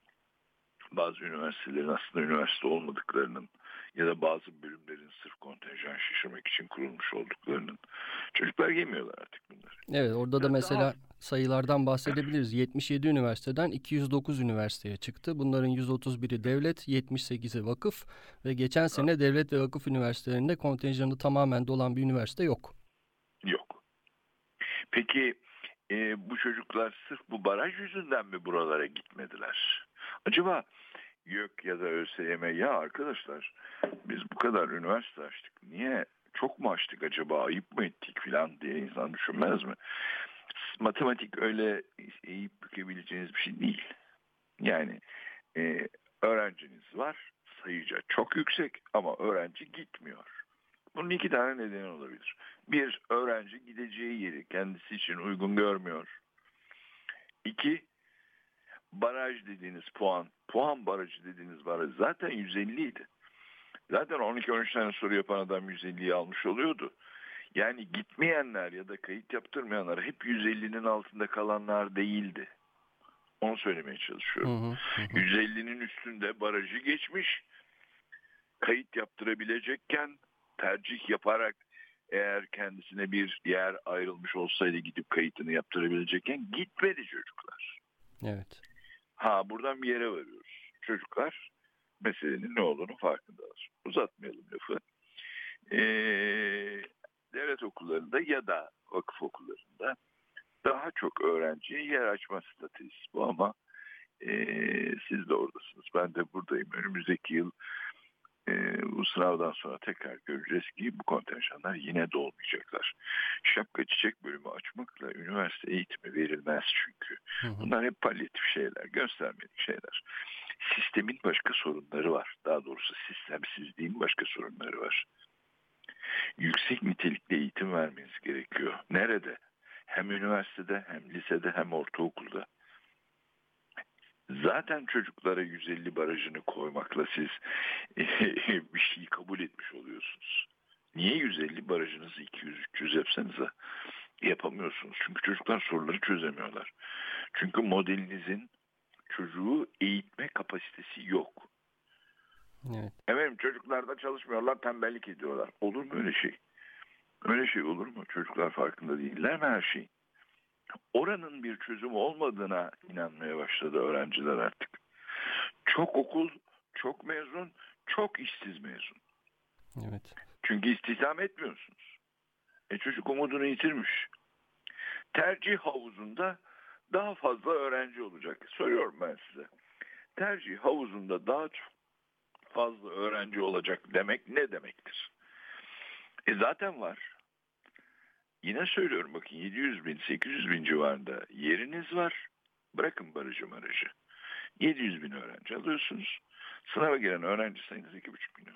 Bazı üniversitelerin aslında üniversite olmadıklarının ya da bazı bölümlerin sırf kontenjan şişirmek için kurulmuş olduklarının. Çocuklar yemiyorlar artık bunları. Evet, orada da yani mesela daha... sayılardan bahsedebiliriz. yetmiş yedi üniversiteden iki yüz dokuz üniversiteye çıktı. Bunların yüz otuz biri devlet, yetmiş sekizi vakıf ve geçen sene ha. devlet ve vakıf üniversitelerinde kontenjanı tamamen dolan bir üniversite yok. Yok. Peki e, bu çocuklar sırf bu baraj yüzünden mi buralara gitmediler? Acaba YÖK ya da ÖSYM ya arkadaşlar biz bu kadar üniversite açtık. Niye? Çok mu açtık acaba? Ayıp mı ettik falan diye insan düşünmez mi? Matematik öyle eğip bükebileceğiniz bir şey değil. Yani e, öğrenciniz var. Sayıca çok yüksek ama öğrenci gitmiyor. Bunun iki tane nedeni olabilir. Bir, öğrenci gideceği yeri kendisi için uygun görmüyor. İki, baraj dediğiniz puan, puan barajı dediğiniz baraj zaten yüz elli idi. Zaten on iki on üç tane soru yapan adam yüz elliyi almış oluyordu. Yani gitmeyenler ya da kayıt yaptırmayanlar hep yüz ellinin altında kalanlar değildi. Onu söylemeye çalışıyorum. Hı hı hı. yüz ellinin üstünde barajı geçmiş, kayıt yaptırabilecekken tercih yaparak eğer kendisine bir yer ayrılmış olsaydı gidip kayıtını yaptırabilecekken gitmedi çocuklar. Evet. Ha, buradan bir yere varıyoruz. Çocuklar meselenin ne olduğunu farkındalar. Uzatmayalım lafı. Ee, devlet okullarında ya da vakıf okullarında daha çok öğrenciye yer açma stratejisi bu ama e, siz de oradasınız. Ben de buradayım. Önümüzdeki yıl e, bu sınavdan sonra tekrar göreceğiz ki bu kontenjanlar yine dolmayacaklar. Şapka çiçek bölümü açmakla üniversite eğitimi verilmez çünkü. Hı hı. Bunlar hep palyatif şeyler, göstermelik şeyler. Sistemin başka sorunları var. Daha doğrusu sistemsizliğin başka sorunları var. Yüksek nitelikli eğitim vermeniz gerekiyor. Nerede? Hem üniversitede, hem lisede, hem ortaokulda. Zaten çocuklara yüz elli barajını koymakla siz bir şeyi kabul etmiş oluyorsunuz. Niye yüz elli barajınızı iki yüz üç yüz yapsanıza yapamıyorsunuz? Çünkü çocuklar soruları çözemiyorlar. Çünkü modelinizin çocuğu eğitme kapasitesi yok. Evet. Efendim çocuklar da çalışmıyorlar, tembellik ediyorlar. Olur mu öyle şey? Öyle şey olur mu? Çocuklar farkında değiller mi her şeyin? Oranın bir çözüm olmadığına inanmaya başladı öğrenciler artık. Çok okul, çok mezun, çok işsiz mezun. Evet. Çünkü istihdam etmiyorsunuz. E çocuk umudunu yitirmiş. Tercih havuzunda daha fazla öğrenci olacak. Soruyorum ben size. Tercih havuzunda daha çok fazla öğrenci olacak demek ne demektir? E zaten var. Yine söylüyorum bakın yedi yüz bin, sekiz yüz bin civarında yeriniz var. Bırakın barajı marajı. yedi yüz bin öğrenci alıyorsunuz. Sınava giren öğrenci sayınız iki buçuk milyon.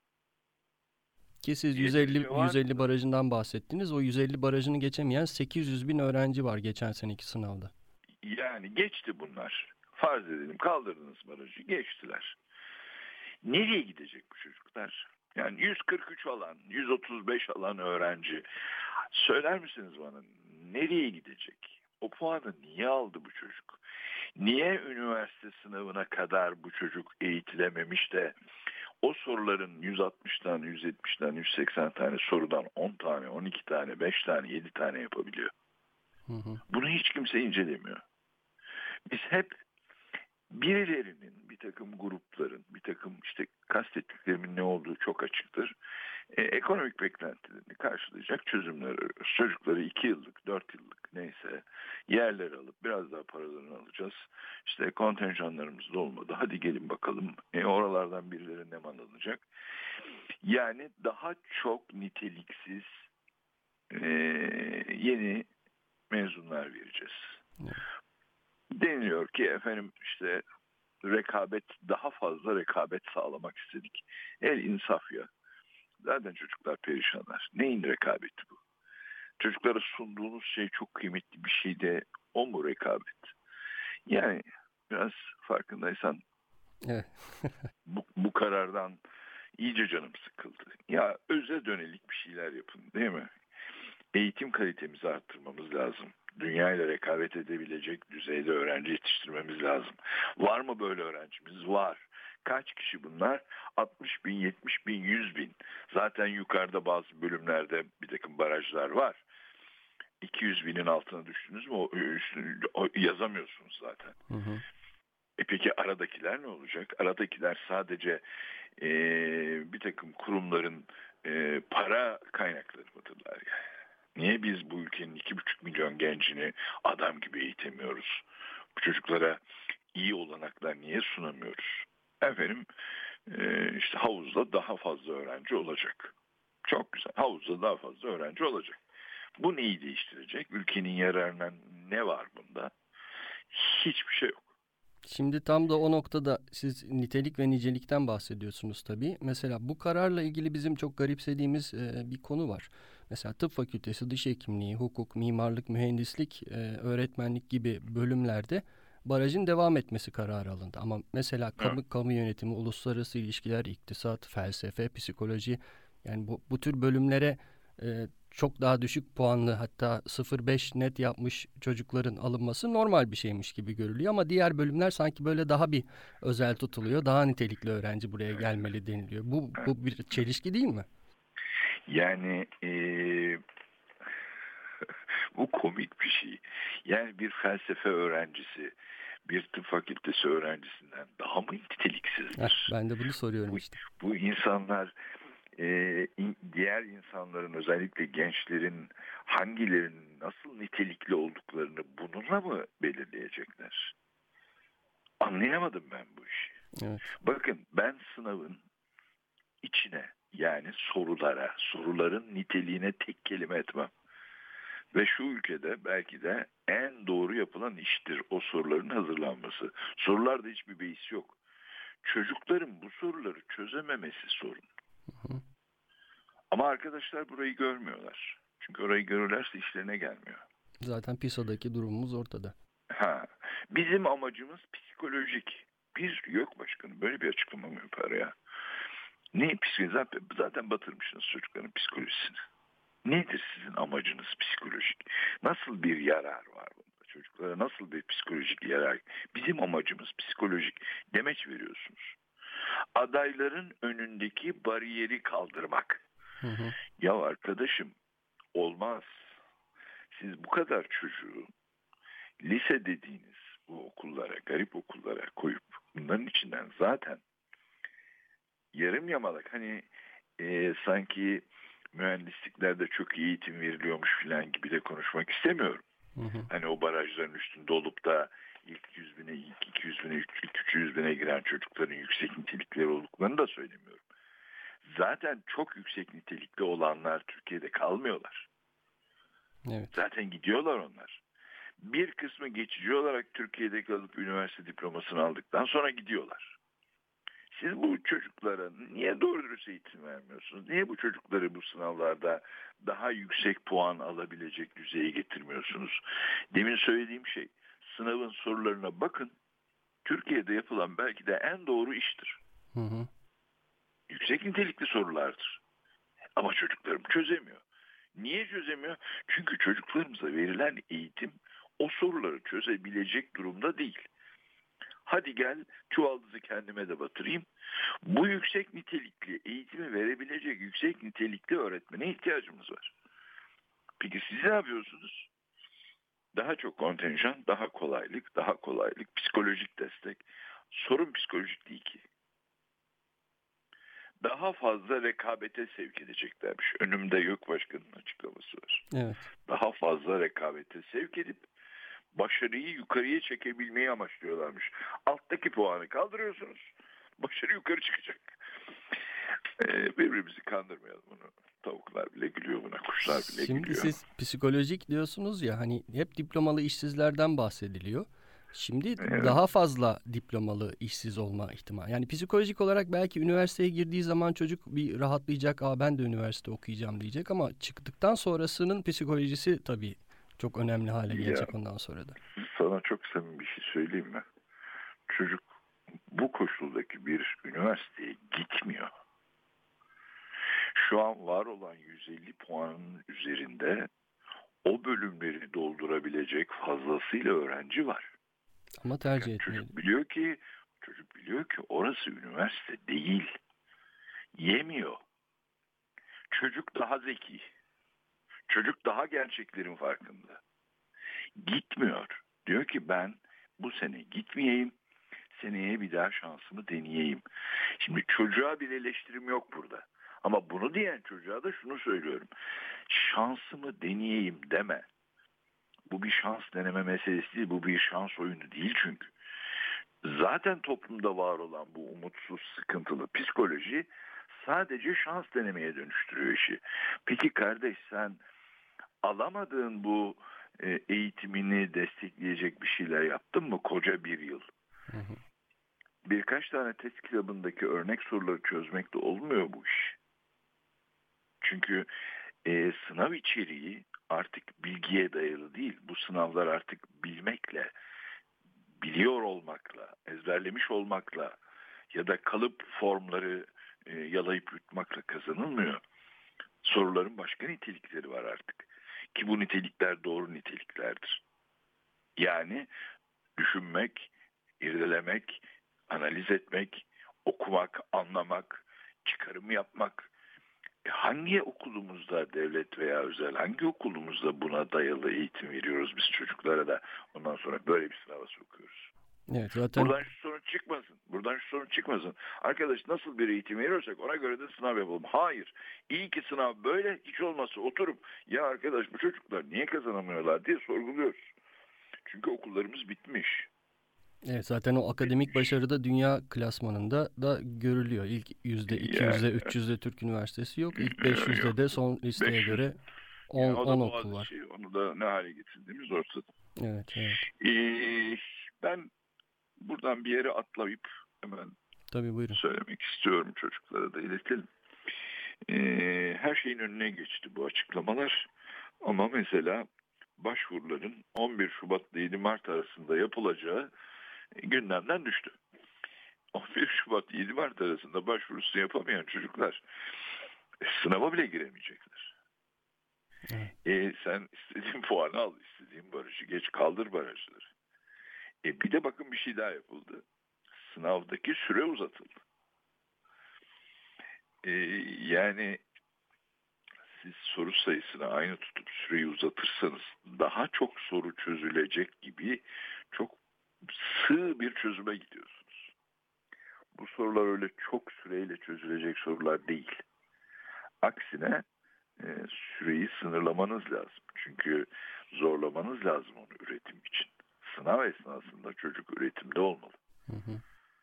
Ki siz yüz elli, yüz elli barajından bahsettiniz. O yüz elli barajını geçemeyen sekiz yüz bin öğrenci var geçen seneki sınavda. Yani geçti bunlar. Farz edelim kaldırdınız barajı, geçtiler. Nereye gidecek bu çocuklar? Yani yüz kırk üç alan, yüz otuz beş alan öğrenci. Söyler misiniz bana nereye gidecek? O puanı niye aldı bu çocuk? Niye üniversite sınavına kadar bu çocuk eğitilememiş de o soruların yüz altmıştan, yüz yetmişten, yüz seksen tane sorudan on tane, on iki tane, beş tane, yedi tane yapabiliyor? Hı hı. Bunu hiç kimse incelemiyor. Biz hep birilerinin, bir takım grupların, bir takım işte kastettiklerimin ne olduğu çok açıktır. E, ekonomik beklentilerini karşılayacak çözümler arıyoruz. Çocukları iki yıllık, dört yıllık neyse yerler alıp biraz daha paralarını alacağız. İşte kontenjanlarımız da olmadı. Hadi gelin bakalım. E, oralardan birileri ne man alınacak? Yani daha çok niteliksiz e, yeni mezunlar vereceğiz. Evet. Deniliyor ki efendim işte rekabet, daha fazla rekabet sağlamak istedik. El insaf ya. Zaten çocuklar perişanlar. Neyin rekabeti bu? Çocuklara sunduğunuz şey çok kıymetli bir şey de o mu rekabet? Yani biraz farkındaysan evet. bu, bu karardan iyice canım sıkıldı. Ya öze dönelik bir şeyler yapın değil mi? Eğitim kalitemizi arttırmamız lazım. Dünya ile rekabet edebilecek düzeyde öğrenci yetiştirmemiz lazım. Var mı böyle öğrencimiz? Var. Kaç kişi bunlar? altmış bin, yetmiş bin, yüz bin. Zaten yukarıda bazı bölümlerde bir takım barajlar var. iki yüz binin altına düştünüz mü o, o, yazamıyorsunuz zaten. Hı hı. E peki aradakiler ne olacak? Aradakiler sadece e, bir takım kurumların e, para kaynakları mıdırlar yani? Niye biz bu ülkenin iki buçuk milyon gencini adam gibi eğitemiyoruz? Bu çocuklara iyi olanaklar niye sunamıyoruz? Efendim e, işte havuzda daha fazla öğrenci olacak. Çok güzel. Havuzda daha fazla öğrenci olacak. Bu neyi değiştirecek? Ülkenin yararına ne var bunda? Hiçbir şey yok. Şimdi tam da o noktada siz nitelik ve nicelikten bahsediyorsunuz tabii. Mesela bu kararla ilgili bizim çok garipsediğimiz e, bir konu var. Mesela tıp fakültesi, diş hekimliği, hukuk, mimarlık, mühendislik, e, öğretmenlik gibi bölümlerde barajın devam etmesi kararı alındı. Ama mesela kamu, evet. kamu yönetimi, uluslararası ilişkiler, iktisat, felsefe, psikoloji, yani bu, bu tür bölümlere e, çok daha düşük puanlı, hatta sıfır virgül beş net yapmış çocukların alınması normal bir şeymiş gibi görülüyor. Ama diğer bölümler sanki böyle daha bir özel tutuluyor. Daha nitelikli öğrenci buraya gelmeli deniliyor. Bu, bu bir çelişki değil mi? Yani e, bu komik bir şey. Yani bir felsefe öğrencisi bir tıp fakültesi öğrencisinden daha mı niteliksizdir? Heh, ben de bunu soruyorum bu, işte. Bu insanlar e, in, diğer insanların, özellikle gençlerin hangilerinin nasıl nitelikli olduklarını bununla mı belirleyecekler? Anlayamadım ben bu işi. Evet. Bakın ben sınavın içine, yani sorulara, soruların niteliğine tek kelime etmem. Ve şu ülkede belki de en doğru yapılan iştir o soruların hazırlanması. Sorularda hiçbir beis yok. Çocukların bu soruları çözememesi sorun. Hı hı. Ama arkadaşlar burayı görmüyorlar. Çünkü orayı görürlerse işlerine gelmiyor. Zaten PISA'daki durumumuz ortada. Ha, bizim amacımız psikolojik psikolojik. Bir yok başkanım böyle bir açıklama mı yapar ya? Ne psikolojik? Zaten, zaten batırmışsınız çocukların psikolojisini. Nedir sizin amacınız psikolojik? Nasıl bir yarar var bunda? Çocuklara nasıl bir psikolojik yarar? Bizim amacımız psikolojik. Demeç veriyorsunuz. Adayların önündeki bariyeri kaldırmak. Hı hı. Ya arkadaşım olmaz. Siz bu kadar çocuğu lise dediğiniz bu okullara, garip okullara koyup bunların içinden zaten yarım yamalak hani e, sanki mühendisliklerde çok iyi eğitim veriliyormuş falan gibi de konuşmak istemiyorum. Hı hı. Hani o barajların üstünde olup da ilk yüz bine, ilk iki yüz bine, ilk üç yüz bine giren çocukların yüksek nitelikleri olduklarını da söylemiyorum. Zaten çok yüksek nitelikli olanlar Türkiye'de kalmıyorlar. Evet. Zaten gidiyorlar onlar. Bir kısmı geçici olarak Türkiye'de kalıp üniversite diplomasını aldıktan sonra gidiyorlar. Siz bu çocuklara niye doğru dürüst eğitim vermiyorsunuz? Niye bu çocukları bu sınavlarda daha yüksek puan alabilecek düzeye getirmiyorsunuz? Demin söylediğim şey, sınavın sorularına bakın. Türkiye'de yapılan belki de en doğru iştir. Hı hı. Yüksek nitelikli sorulardır. Ama çocuklarım çözemiyor. Niye çözemiyor? Çünkü çocuklarımıza verilen eğitim o soruları çözebilecek durumda değil. Hadi gel çuvaldızı kendime de batırayım. Bu yüksek nitelikli eğitimi verebilecek yüksek nitelikli öğretmene ihtiyacımız var. Peki siz ne yapıyorsunuz? Daha çok kontenjan, daha kolaylık, daha kolaylık, psikolojik destek. Sorun psikolojik değil ki. Daha fazla rekabete sevk edeceklermiş. Önümde yok başkanın açıklaması var. Evet. Daha fazla rekabete sevk edip başarıyı yukarıya çekebilmeyi amaçlıyorlarmış. Alttaki puanı kaldırıyorsunuz. Başarı yukarı çıkacak. Ee, birbirimizi kandırmayalım bunu. Tavuklar bile gülüyor buna, kuşlar bile Şimdi gülüyor. Şimdi siz psikolojik diyorsunuz ya, hani hep diplomalı işsizlerden bahsediliyor. Şimdi evet. Daha fazla diplomalı işsiz olma ihtimali. Yani psikolojik olarak belki üniversiteye girdiği zaman çocuk bir rahatlayacak. Aa, ben de üniversite okuyacağım diyecek, ama çıktıktan sonrasının psikolojisi tabii çok önemli hale gelecek ya, ondan sonra da. Sana çok samimi bir şey söyleyeyim mi? Çocuk bu koşuldaki bir üniversiteye gitmiyor. Şu an var olan yüz elli puanın üzerinde o bölümleri doldurabilecek fazlasıyla öğrenci var. Ama tercih yani etmiyor. Çocuk biliyor ki, çocuk biliyor ki orası üniversite değil. Yemiyor. Çocuk daha zeki. Çocuk daha gerçeklerin farkında. Gitmiyor. Diyor ki ben bu sene gitmeyeyim. Seneye bir daha şansımı deneyeyim. Şimdi çocuğa bir eleştirim yok burada. Ama bunu diyen çocuğa da şunu söylüyorum. Şansımı deneyeyim deme. Bu bir şans deneme meselesi değil. Bu bir şans oyunu değil çünkü. Zaten toplumda var olan bu umutsuz, sıkıntılı psikoloji sadece şans denemeye dönüştürüyor işi. Peki kardeş, sen alamadığın bu eğitimini destekleyecek bir şeyler yaptın mı koca bir yıl? Hı hı. Birkaç tane test kitabındaki örnek soruları çözmekle olmuyor bu iş. Çünkü e, sınav içeriği artık bilgiye dayalı değil. Bu sınavlar artık bilmekle, biliyor olmakla, ezberlemiş olmakla ya da kalıp formları e, yalayıp yutmakla kazanılmıyor. Soruların başka nitelikleri var artık. Ki bu nitelikler doğru niteliklerdir. Yani düşünmek, irdelemek, analiz etmek, okumak, anlamak, çıkarım yapmak. E hangi okulumuzda, devlet veya özel, hangi okulumuzda buna dayalı eğitim veriyoruz biz çocuklara da ondan sonra böyle bir sınava sokuyoruz? Evet, zaten... Buradan şu sorun çıkmasın. Buradan şu sorun çıkmasın. Arkadaş, nasıl bir eğitim veriyorsak ona göre de sınav yapalım. Hayır. İyi ki sınav böyle, hiç olmazsa oturup ya arkadaş bu çocuklar niye kazanamıyorlar diye sorguluyoruz. Çünkü okullarımız bitmiş. Evet, zaten o akademik başarıda dünya klasmanında da görülüyor. İlk yüzde, iki yüzde, üç yüzde Türk Üniversitesi yok. İlk beş yüzde de son listeye beş yüz göre on, yani on okul var. Şey, onu da ne hale getirdiğimiz ortada. Evet, evet. Ee, ben buradan bir yere atlayıp hemen Tabii, buyurun. Söylemek istiyorum, çocuklara da iletelim. Ee, her şeyin önüne geçti bu açıklamalar. Ama mesela başvuruların on bir Şubat ile yedi Mart arasında yapılacağı gündemden düştü. on bir Şubat yedi Mart arasında başvurusu yapamayan çocuklar e, sınava bile giremeyecekler. Evet. E, sen istediğin puanı al, istediğin barajı geç, kaldır barajları. E, bir de bakın bir şey daha yapıldı. Sınavdaki süre uzatıldı. E, yani siz soru sayısını aynı tutup süreyi uzatırsanız daha çok soru çözülecek gibi çok sığ bir çözüme gidiyorsunuz. Bu sorular öyle çok süreyle çözülecek sorular değil. Aksine e, süreyi sınırlamanız lazım. Çünkü zorlamanız lazım onu üretim için. Sınav esnasında çocuk üretimde olmalı. Hı hı.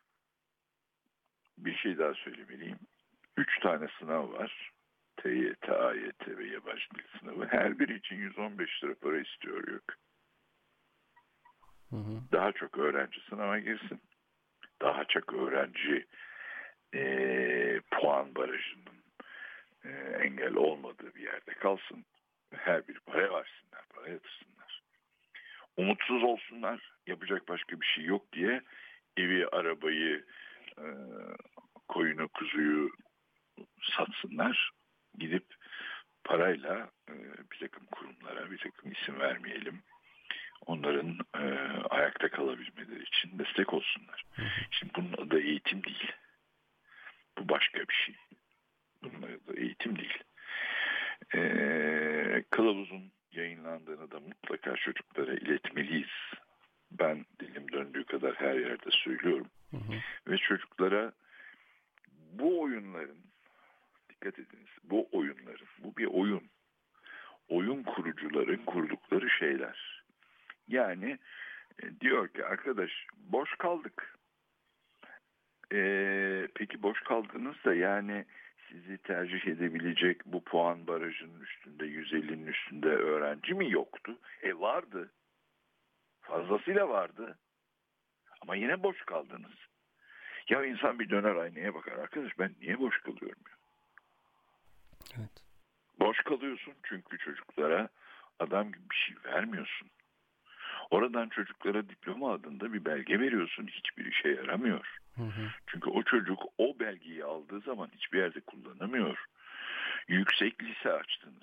Bir şey daha söylemeliyim. Üç tane sınav var. T Y T, A Y T ve yabancı dil sınavı. Her biri için yüz on beş lira para istiyor yok. Hı hı. Daha çok öğrenci sınava girsin. Daha çok öğrenci e, puan barajının e, engel olmadığı bir yerde kalsın. Her biri paraya versinler, para yatırsınlar. Umutsuz olsunlar, yapacak başka bir şey yok diye evi, arabayı, e, koyunu, kuzuyu satsınlar. Gidip parayla e, bir takım kurumlara, bir takım isim vermeyelim, onların e, ayakta kalabilmeleri için destek olsunlar. Hı hı. Şimdi bunun adı eğitim değil. Bu başka bir şey. Bunun adı eğitim değil. E, kılavuzun yayınlandığını da mutlaka çocuklara iletmeliyiz. Ben dilim döndüğü kadar her yerde söylüyorum. Hı hı. Ve çocuklara bu oyunların, dikkat ediniz, bu oyunların, bu bir oyun. Oyun kurucuların kurdukları şeyler. Yani e, diyor ki arkadaş boş kaldık. E, peki boş kaldınız da yani sizi tercih edebilecek bu puan barajının üstünde, yüz ellinin üstünde öğrenci mi yoktu? E vardı. Fazlasıyla vardı. Ama yine boş kaldınız. Ya insan bir döner aynaya bakar. Arkadaş ben niye boş kalıyorum ya? Evet. Boş kalıyorsun çünkü çocuklara adam gibi bir şey vermiyorsun. Oradan çocuklara diploma adında bir belge veriyorsun. Hiçbir işe yaramıyor. Hı hı. Çünkü o çocuk o belgeyi aldığı zaman hiçbir yerde kullanamıyor. Yüksek lise açtınız.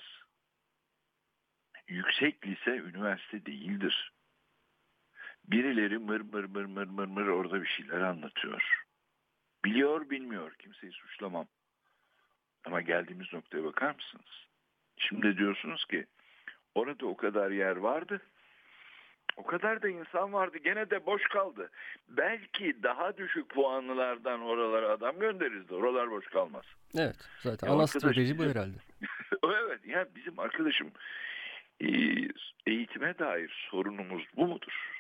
Yüksek lise üniversite değildir. Birileri mır mır mır mır mır mır orada bir şeyler anlatıyor. Biliyor bilmiyor, kimseyi suçlamam. Ama geldiğimiz noktaya bakar mısınız? Şimdi diyorsunuz ki orada o kadar yer vardı. O kadar da insan vardı. Gene de boş kaldı. Belki daha düşük puanlılardan oralara adam göndeririz de oralar boş kalmaz. Evet. Zaten ya ana strateji bu herhalde. Evet. Ya bizim arkadaşım eğitime dair sorunumuz bu mudur?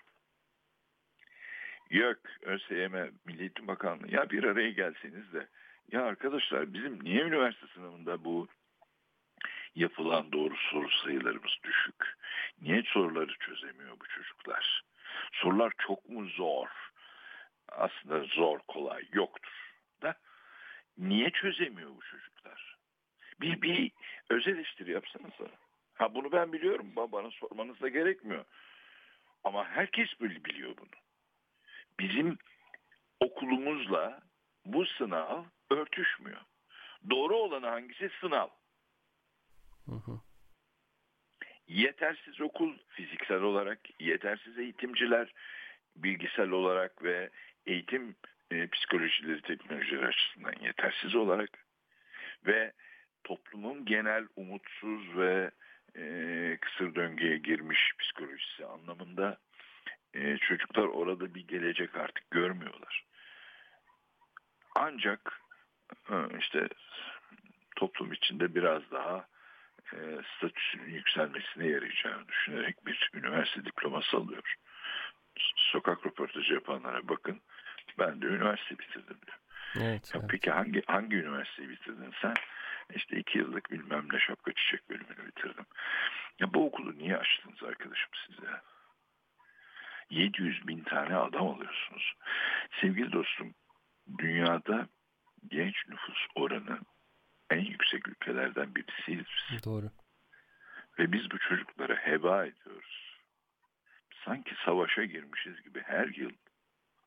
Yok. ÖSYM, Milli Eğitim Bakanlığı ya bir araya gelseniz de ya arkadaşlar bizim niye üniversite sınavında bu yapılan doğru soru sayılarımız düşük? Niye soruları çözemiyor bu çocuklar? Sorular çok mu zor? Aslında zor kolay yoktur da niye çözemiyor bu çocuklar? Bir, bir öz eleştiri yapsanıza. Ha bunu ben biliyorum. Bana sormanız da gerekmiyor. Ama herkes biliyor bunu. Bizim okulumuzla bu sınav örtüşmüyor. Doğru olanı hangisi? Sınav. Hı hı. Yetersiz okul fiziksel olarak, yetersiz eğitimciler bilgisel olarak ve eğitim e, psikolojileri, teknolojileri açısından yetersiz olarak ve toplumun genel umutsuz ve e, kısır döngüye girmiş psikolojisi anlamında e, çocuklar orada bir gelecek artık görmüyorlar. Ancak işte toplum içinde biraz daha e, statüsünün yükselmesine yarayacağını düşünerek bir üniversite diploması alıyor. Sokak röportajı yapanlara bakın. Ben de üniversite bitirdim diyor. Evet, ya evet. Peki hangi hangi üniversiteyi bitirdin sen? İşte iki yıllık bilmem ne şapka çiçek bölümünü bitirdim. Ya bu okulu niye açtınız arkadaşım size? yedi yüz bin tane adam alıyorsunuz. Sevgili dostum, dünyada genç nüfus oranı en yüksek ülkelerden birisiyiz. Doğru. Ve biz bu çocuklara heba ediyoruz. Sanki savaşa girmişiz gibi her yıl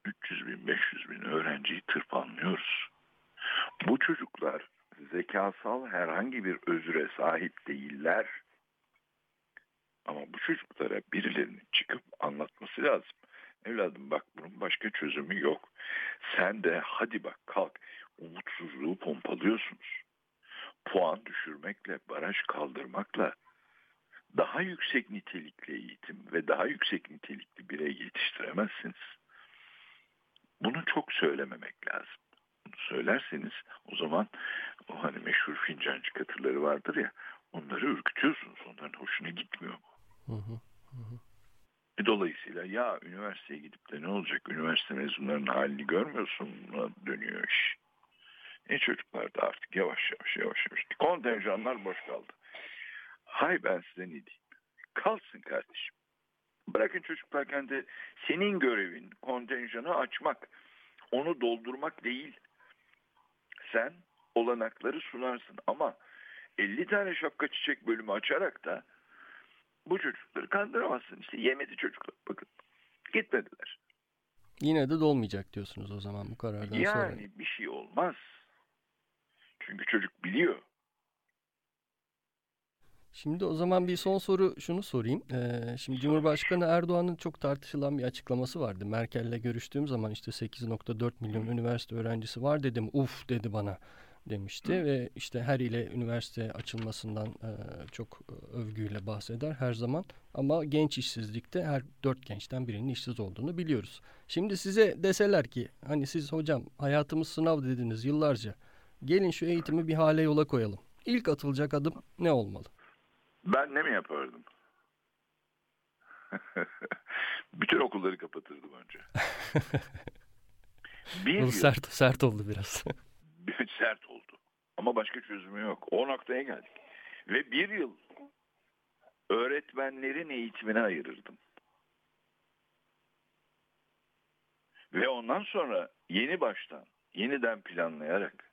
üç yüz bin, beş yüz bin öğrenciyi tırpanlıyoruz. Bu çocuklar zekasal herhangi bir özüre sahip değiller. Ama bu çocuklara birilerinin çıkıp anlatması lazım. Evladım bak bunun başka çözümü yok. Sen de hadi bak kalk. Umutsuzluğu pompalıyorsunuz. Puan düşürmekle, baraj kaldırmakla daha yüksek nitelikli eğitim ve daha yüksek nitelikli birey yetiştiremezsiniz. Bunu çok söylememek lazım. Bunu söylerseniz o zaman o hani meşhur fincancı katırları vardır ya, onları ürkütüyorsunuz. Onların hoşuna gitmiyor bu. Hı hı, hı. Dolayısıyla ya üniversiteye gidip de ne olacak? Üniversite mezunlarının halini görmüyorsun, buna dönüyor iş. E çocuklar da artık yavaş yavaş yavaş yavaş. Kontenjanlar boş kaldı. Hay ben size ne diyeyim? Kalsın kardeşim. Bırakın çocuklar kendi, senin görevin kontenjanı açmak. Onu doldurmak değil. Sen olanakları sunarsın ama elli tane şapka çiçek bölümü açarak da bu çocukları kandıramazsın. İşte yemedi çocuklar. Bakın gitmediler. Yine de dolmayacak diyorsunuz o zaman bu karardan yani sonra. Yani bir şey olmaz. Çünkü çocuk biliyor. Şimdi o zaman bir son soru şunu sorayım. Ee, şimdi Cumhurbaşkanı Erdoğan'ın çok tartışılan bir açıklaması vardı. Merkel'le görüştüğüm zaman işte sekiz nokta dört milyon üniversite öğrencisi var dedim. Uf dedi bana demişti. Hı. Ve işte her ile üniversite açılmasından e, çok övgüyle bahseder her zaman. Ama genç işsizlikte her dört gençten birinin işsiz olduğunu biliyoruz. Şimdi size deseler ki hani siz hocam hayatımız sınav dediniz yıllarca. Gelin şu eğitimi bir hale yola koyalım. İlk atılacak adım ne olmalı? Ben ne mi yapardım? Bütün okulları kapatırdım önce. Bir yıl, sert, sert oldu biraz. Sert oldu. Ama başka çözümü yok. O noktaya geldik. Ve bir yıl öğretmenlerin eğitimine ayırırdım. Ve ondan sonra yeni baştan, yeniden planlayarak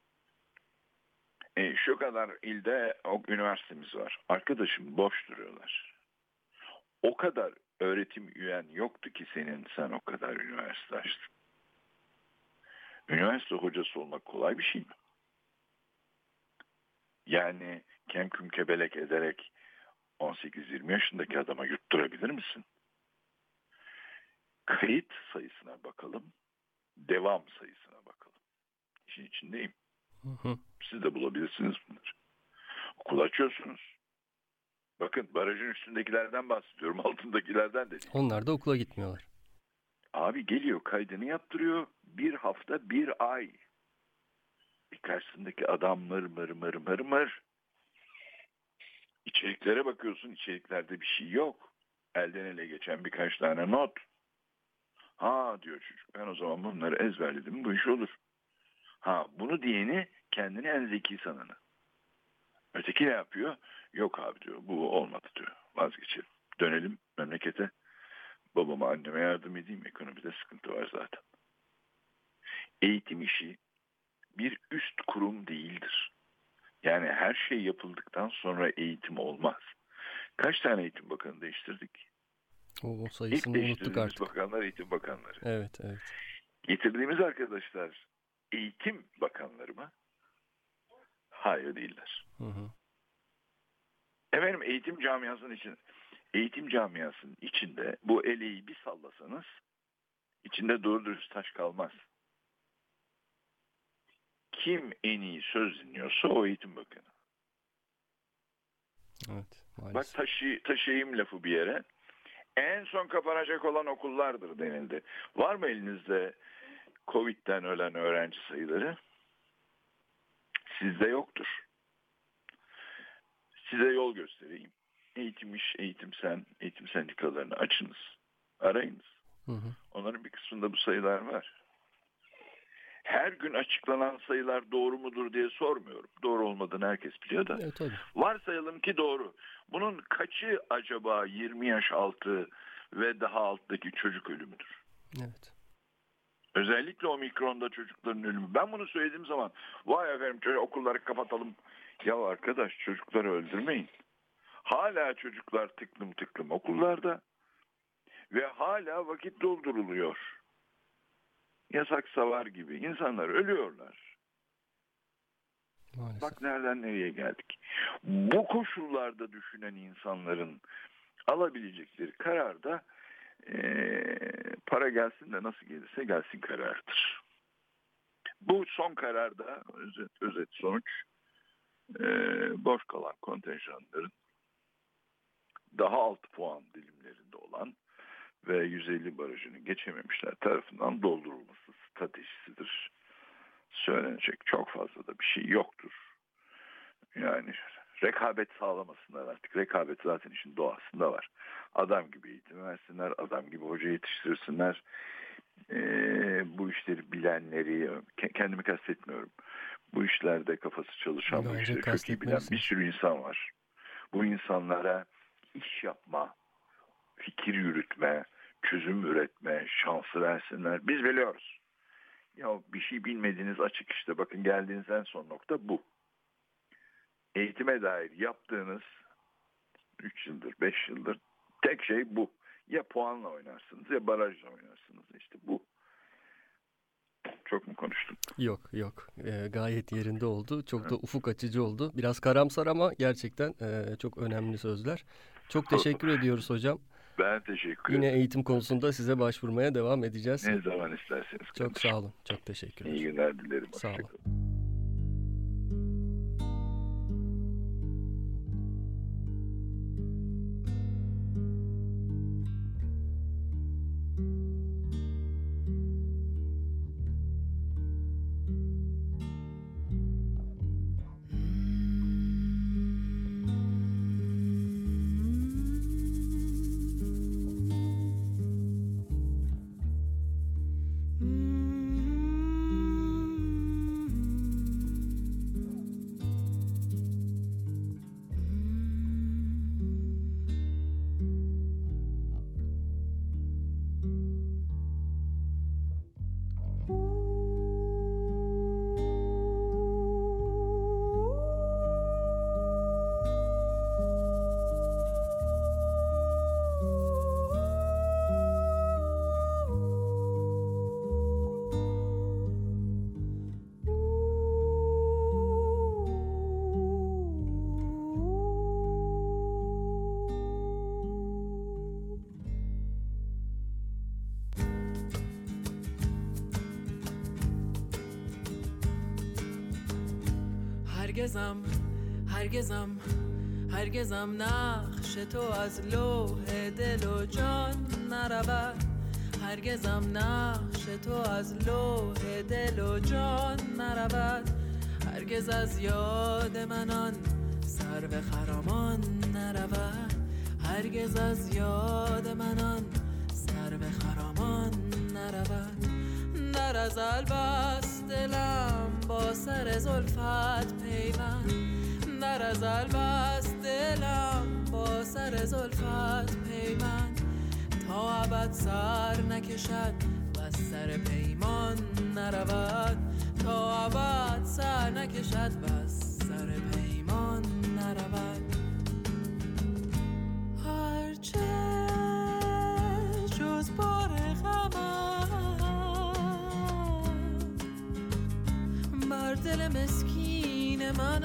E, şu kadar ilde o üniversitemiz var. Arkadaşım boş duruyorlar. O kadar öğretim üyen yoktu ki senin, sen o kadar üniversite açtın. Üniversite hocası olmak kolay bir şey mi? Yani kemküm kebelek ederek on sekiz yirmi yaşındaki adama yutturabilir misin? Kayıt sayısına bakalım. Devam sayısına bakalım. İşin içindeyim. Hı hı. Siz de bulabilirsiniz bunları. Okul açıyorsunuz. Bakın barajın üstündekilerden bahsediyorum. Altındakilerden de değil. Onlar da okula gitmiyorlar. Abi geliyor kaydını yaptırıyor. Bir hafta bir ay. Bir karşısındaki adam mır mır mır mır mır. İçeriklere bakıyorsun. İçeriklerde bir şey yok. Elden ele geçen birkaç tane not. Ha diyor çocuk. Ben o zaman bunları ezberledim. Bu iş olur. Ha bunu diyeni kendini en zeki sananı. Öteki ne yapıyor? Yok abi diyor. Bu olmadı diyor. Vazgeçelim. Dönelim memlekete. Babama anneme yardım edeyim. Ekonomide sıkıntı var zaten. Eğitim işi bir üst kurum değildir. Yani her şey yapıldıktan sonra eğitim olmaz. Kaç tane eğitim bakanı değiştirdik? O sayısını İlk unuttuk artık. bakanlar eğitim bakanları. Evet, evet. Getirdiğimiz arkadaşlar eğitim bakanları mı? Hayır değiller. Hı hı. Efendim eğitim camiasının için, eğitim camiasının içinde bu eleği bir sallasanız içinde doğru dürüst taş kalmaz. Kim en iyi söz dinliyorsa o eğitim bakanı. Evet, maalesef. Bak taşı, taşıyayım lafı bir yere. En son kapanacak olan okullardır denildi. Var mı elinizde Covid'den ölen öğrenci sayıları? Sizde yoktur. Size yol göstereyim. Eğitim iş, eğitim sen, eğitim sendikalarını açınız. Arayınız. Hı hı. Onların bir kısmında bu sayılar var. Her gün açıklanan sayılar doğru mudur diye sormuyorum. Doğru olmadığını herkes biliyor da. Evet, tabii. Varsayalım ki doğru. Bunun kaçı acaba yirmi yaş altı ve daha alttaki çocuk ölümüdür? Evet. Özellikle omikronda çocukların ölümü. Ben bunu söylediğim zaman vay efendim çocuk, okulları kapatalım. Ya arkadaş çocukları öldürmeyin. Hala çocuklar tıklım tıklım okullarda ve hala vakit dolduruluyor. Yasak savar gibi insanlar ölüyorlar. Maalesef. Bak nereden nereye geldik. Bu koşullarda düşünen insanların alabilecekleri karar da ee, para gelsin de nasıl gelirse gelsin kararıdır. Bu son kararda özet, özet sonuç e, boş kalan kontenjanların daha alt puan dilimlerinde olan ve yüz elli barajını geçememişler tarafından doldurulması stratejisidir. Söylenecek çok fazla da bir şey yoktur. Yani rekabet sağlamasınlar artık. Rekabet zaten işin doğasında var. Adam gibi eğitim versinler, adam gibi hoca yetiştirsinler. Ee, bu işleri bilenleri, kendimi kastetmiyorum. Bu işlerde kafası çalışan, bu işleri çok iyi bilen bir sürü insan var. Bu insanlara iş yapma, fikir yürütme, çözüm üretme şansı versinler. Biz biliyoruz. Ya bir şey bilmediğiniz açık işte. Bakın geldiğiniz en son nokta bu. Eğitime dair yaptığınız üç yıldır, beş yıldır tek şey bu. Ya puanla oynarsınız ya barajla oynarsınız. İşte bu. Çok mu konuştum? Yok yok. E, gayet yerinde oldu. Çok da ufuk açıcı oldu. Biraz karamsar ama gerçekten e, çok önemli sözler. Çok teşekkür ediyoruz hocam. Ben teşekkür ederim. Yine eğitim konusunda size başvurmaya devam edeceğiz. Ne zaman isterseniz. Çok kardeşim. Sağ olun. Çok teşekkür ederim. İyi günler dilerim. Sağ olun. هرگزم هرگزم هرگزم نقش تو از لوح دل و جان نرود هرگزم نقش تو از لوح دل و جان نرود هرگز از یاد من آن سرو خرامان نرود هرگز از یاد من آن سرو خرامان نرود در ازل بست دلم با سر زلفت پیوند در ازل بست دلم با سر زلفت پیوند تا ابد سر نکشد و سر پیمان نرود تا ابد سر نکشد و سر پیمان نرود هرچه جز بار غمم بر دل مسکین من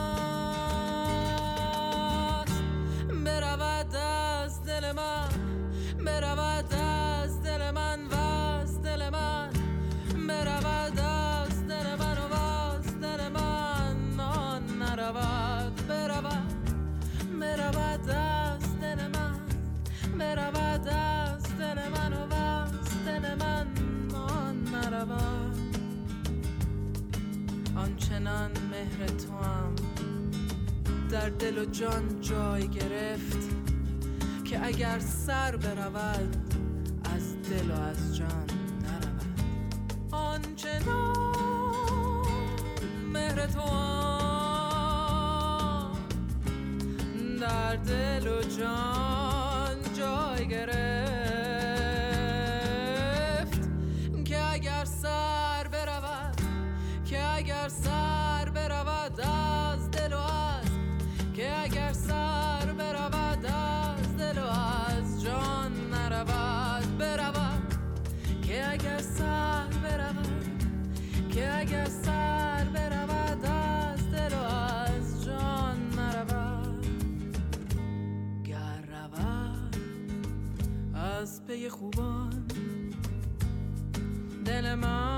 است برود از دل من برود از دل من و از دل من برود از دل من و از دل من آن نرود برود برود از دل من برود از دل من و از دل من آن نرود آنچنان مهر تو هم در دل و جان جای گرفت که اگر سر برود از دل و از جان نرود آنچنان مهر تو هم در دل و جان جای گرفت که اگر سر برود که اگر سر برود از دل و از که اگر سر برود از دل و از جان نرود برود که اگر سر برود اگه سر برود از دل و از جان نرود گر رود از پی خوبان دل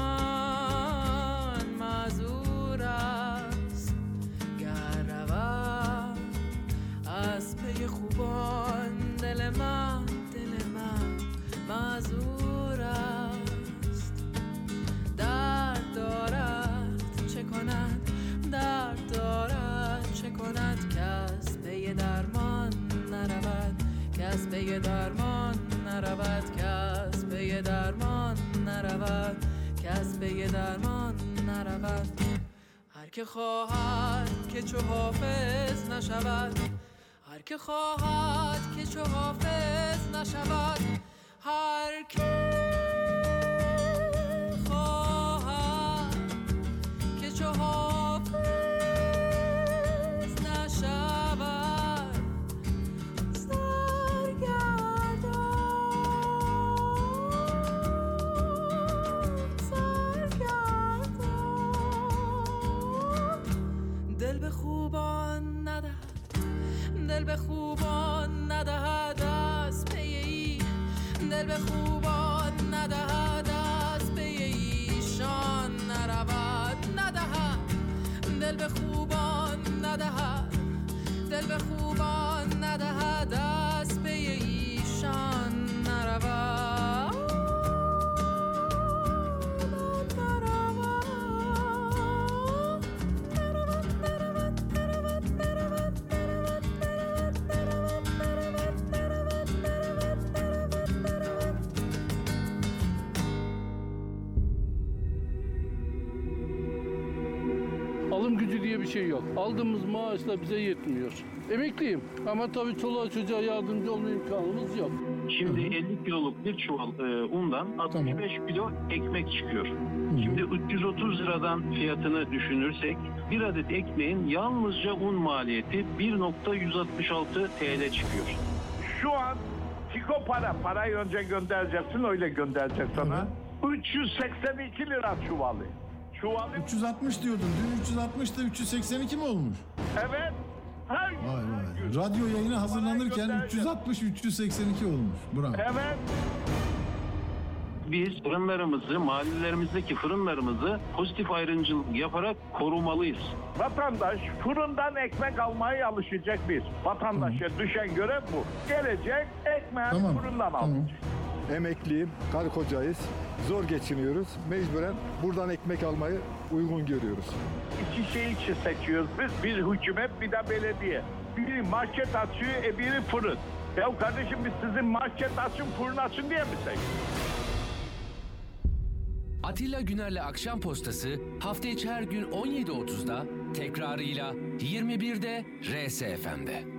من معذور است گر رود از پی خوبان دل من دل من معذور است درد دارد چه کند درد دارد چه کند کس پی درمان نرود کس پی درمان نرود کس پی درمان نرود کس پی درمان نرود هر که خواهد که چو حافظ نشود هر که خواهد که چو حافظ نشود هر که خواهد که چو حافظ نشود سرگردان سرگردان دل به خوبان ندهد دل به خوبان ندهد از پی ای دل به خوبان ندهد از پی ایشان نرود ندهد دل به خوبان ندهد دل به خوبان ندهد از پی ایشان نرود Alım gücü diye bir şey yok. Aldığımız maaşla bize yetmiyor. Emekliyim ama tabii çoluğa çocuğa yardımcı olma imkanımız yok. Şimdi elli kiloluk bir çuval e, undan altmış beş kilo ekmek çıkıyor. Şimdi üç yüz otuz liradan fiyatını düşünürsek bir adet ekmeğin yalnızca un maliyeti bir nokta yüz altmış altı T L çıkıyor. Şu an Tiko para, parayı önce göndereceksin, öyle gönderecek sana. üç yüz seksen iki lira çuvalı. Çuvalı. üç yüz altmış diyordun. Dün üç yüz altmışta üç yüz seksen iki mi olmuş? Evet. Her Vay vay. Radyo yayını hazırlanırken üç yüz altmış üç yüz seksen iki olmuş. Bravo. Evet. Biz fırınlarımızı, mahallelerimizdeki fırınlarımızı pozitif ayrımcılık yaparak korumalıyız. Vatandaş fırından ekmek almaya alışacak bir. Vatandaşa düşen görev bu. Gelecek ekmeği Tamam, fırından tamam. alacak. Emekliyim, karı kocayız. Zor geçiniyoruz. Mecburen buradan ekmek almayı uygun görüyoruz. İki şey için seçiyoruz biz. Bir hükümet, bir de belediye. Biri market açıyor, e biri fırın. Ya kardeşim biz sizin market açın, fırın açın diye mi seçiyoruz? Atilla Güner'le Akşam Postası hafta içi her gün on yedi otuzda tekrarıyla yirmi birde R S F M'de.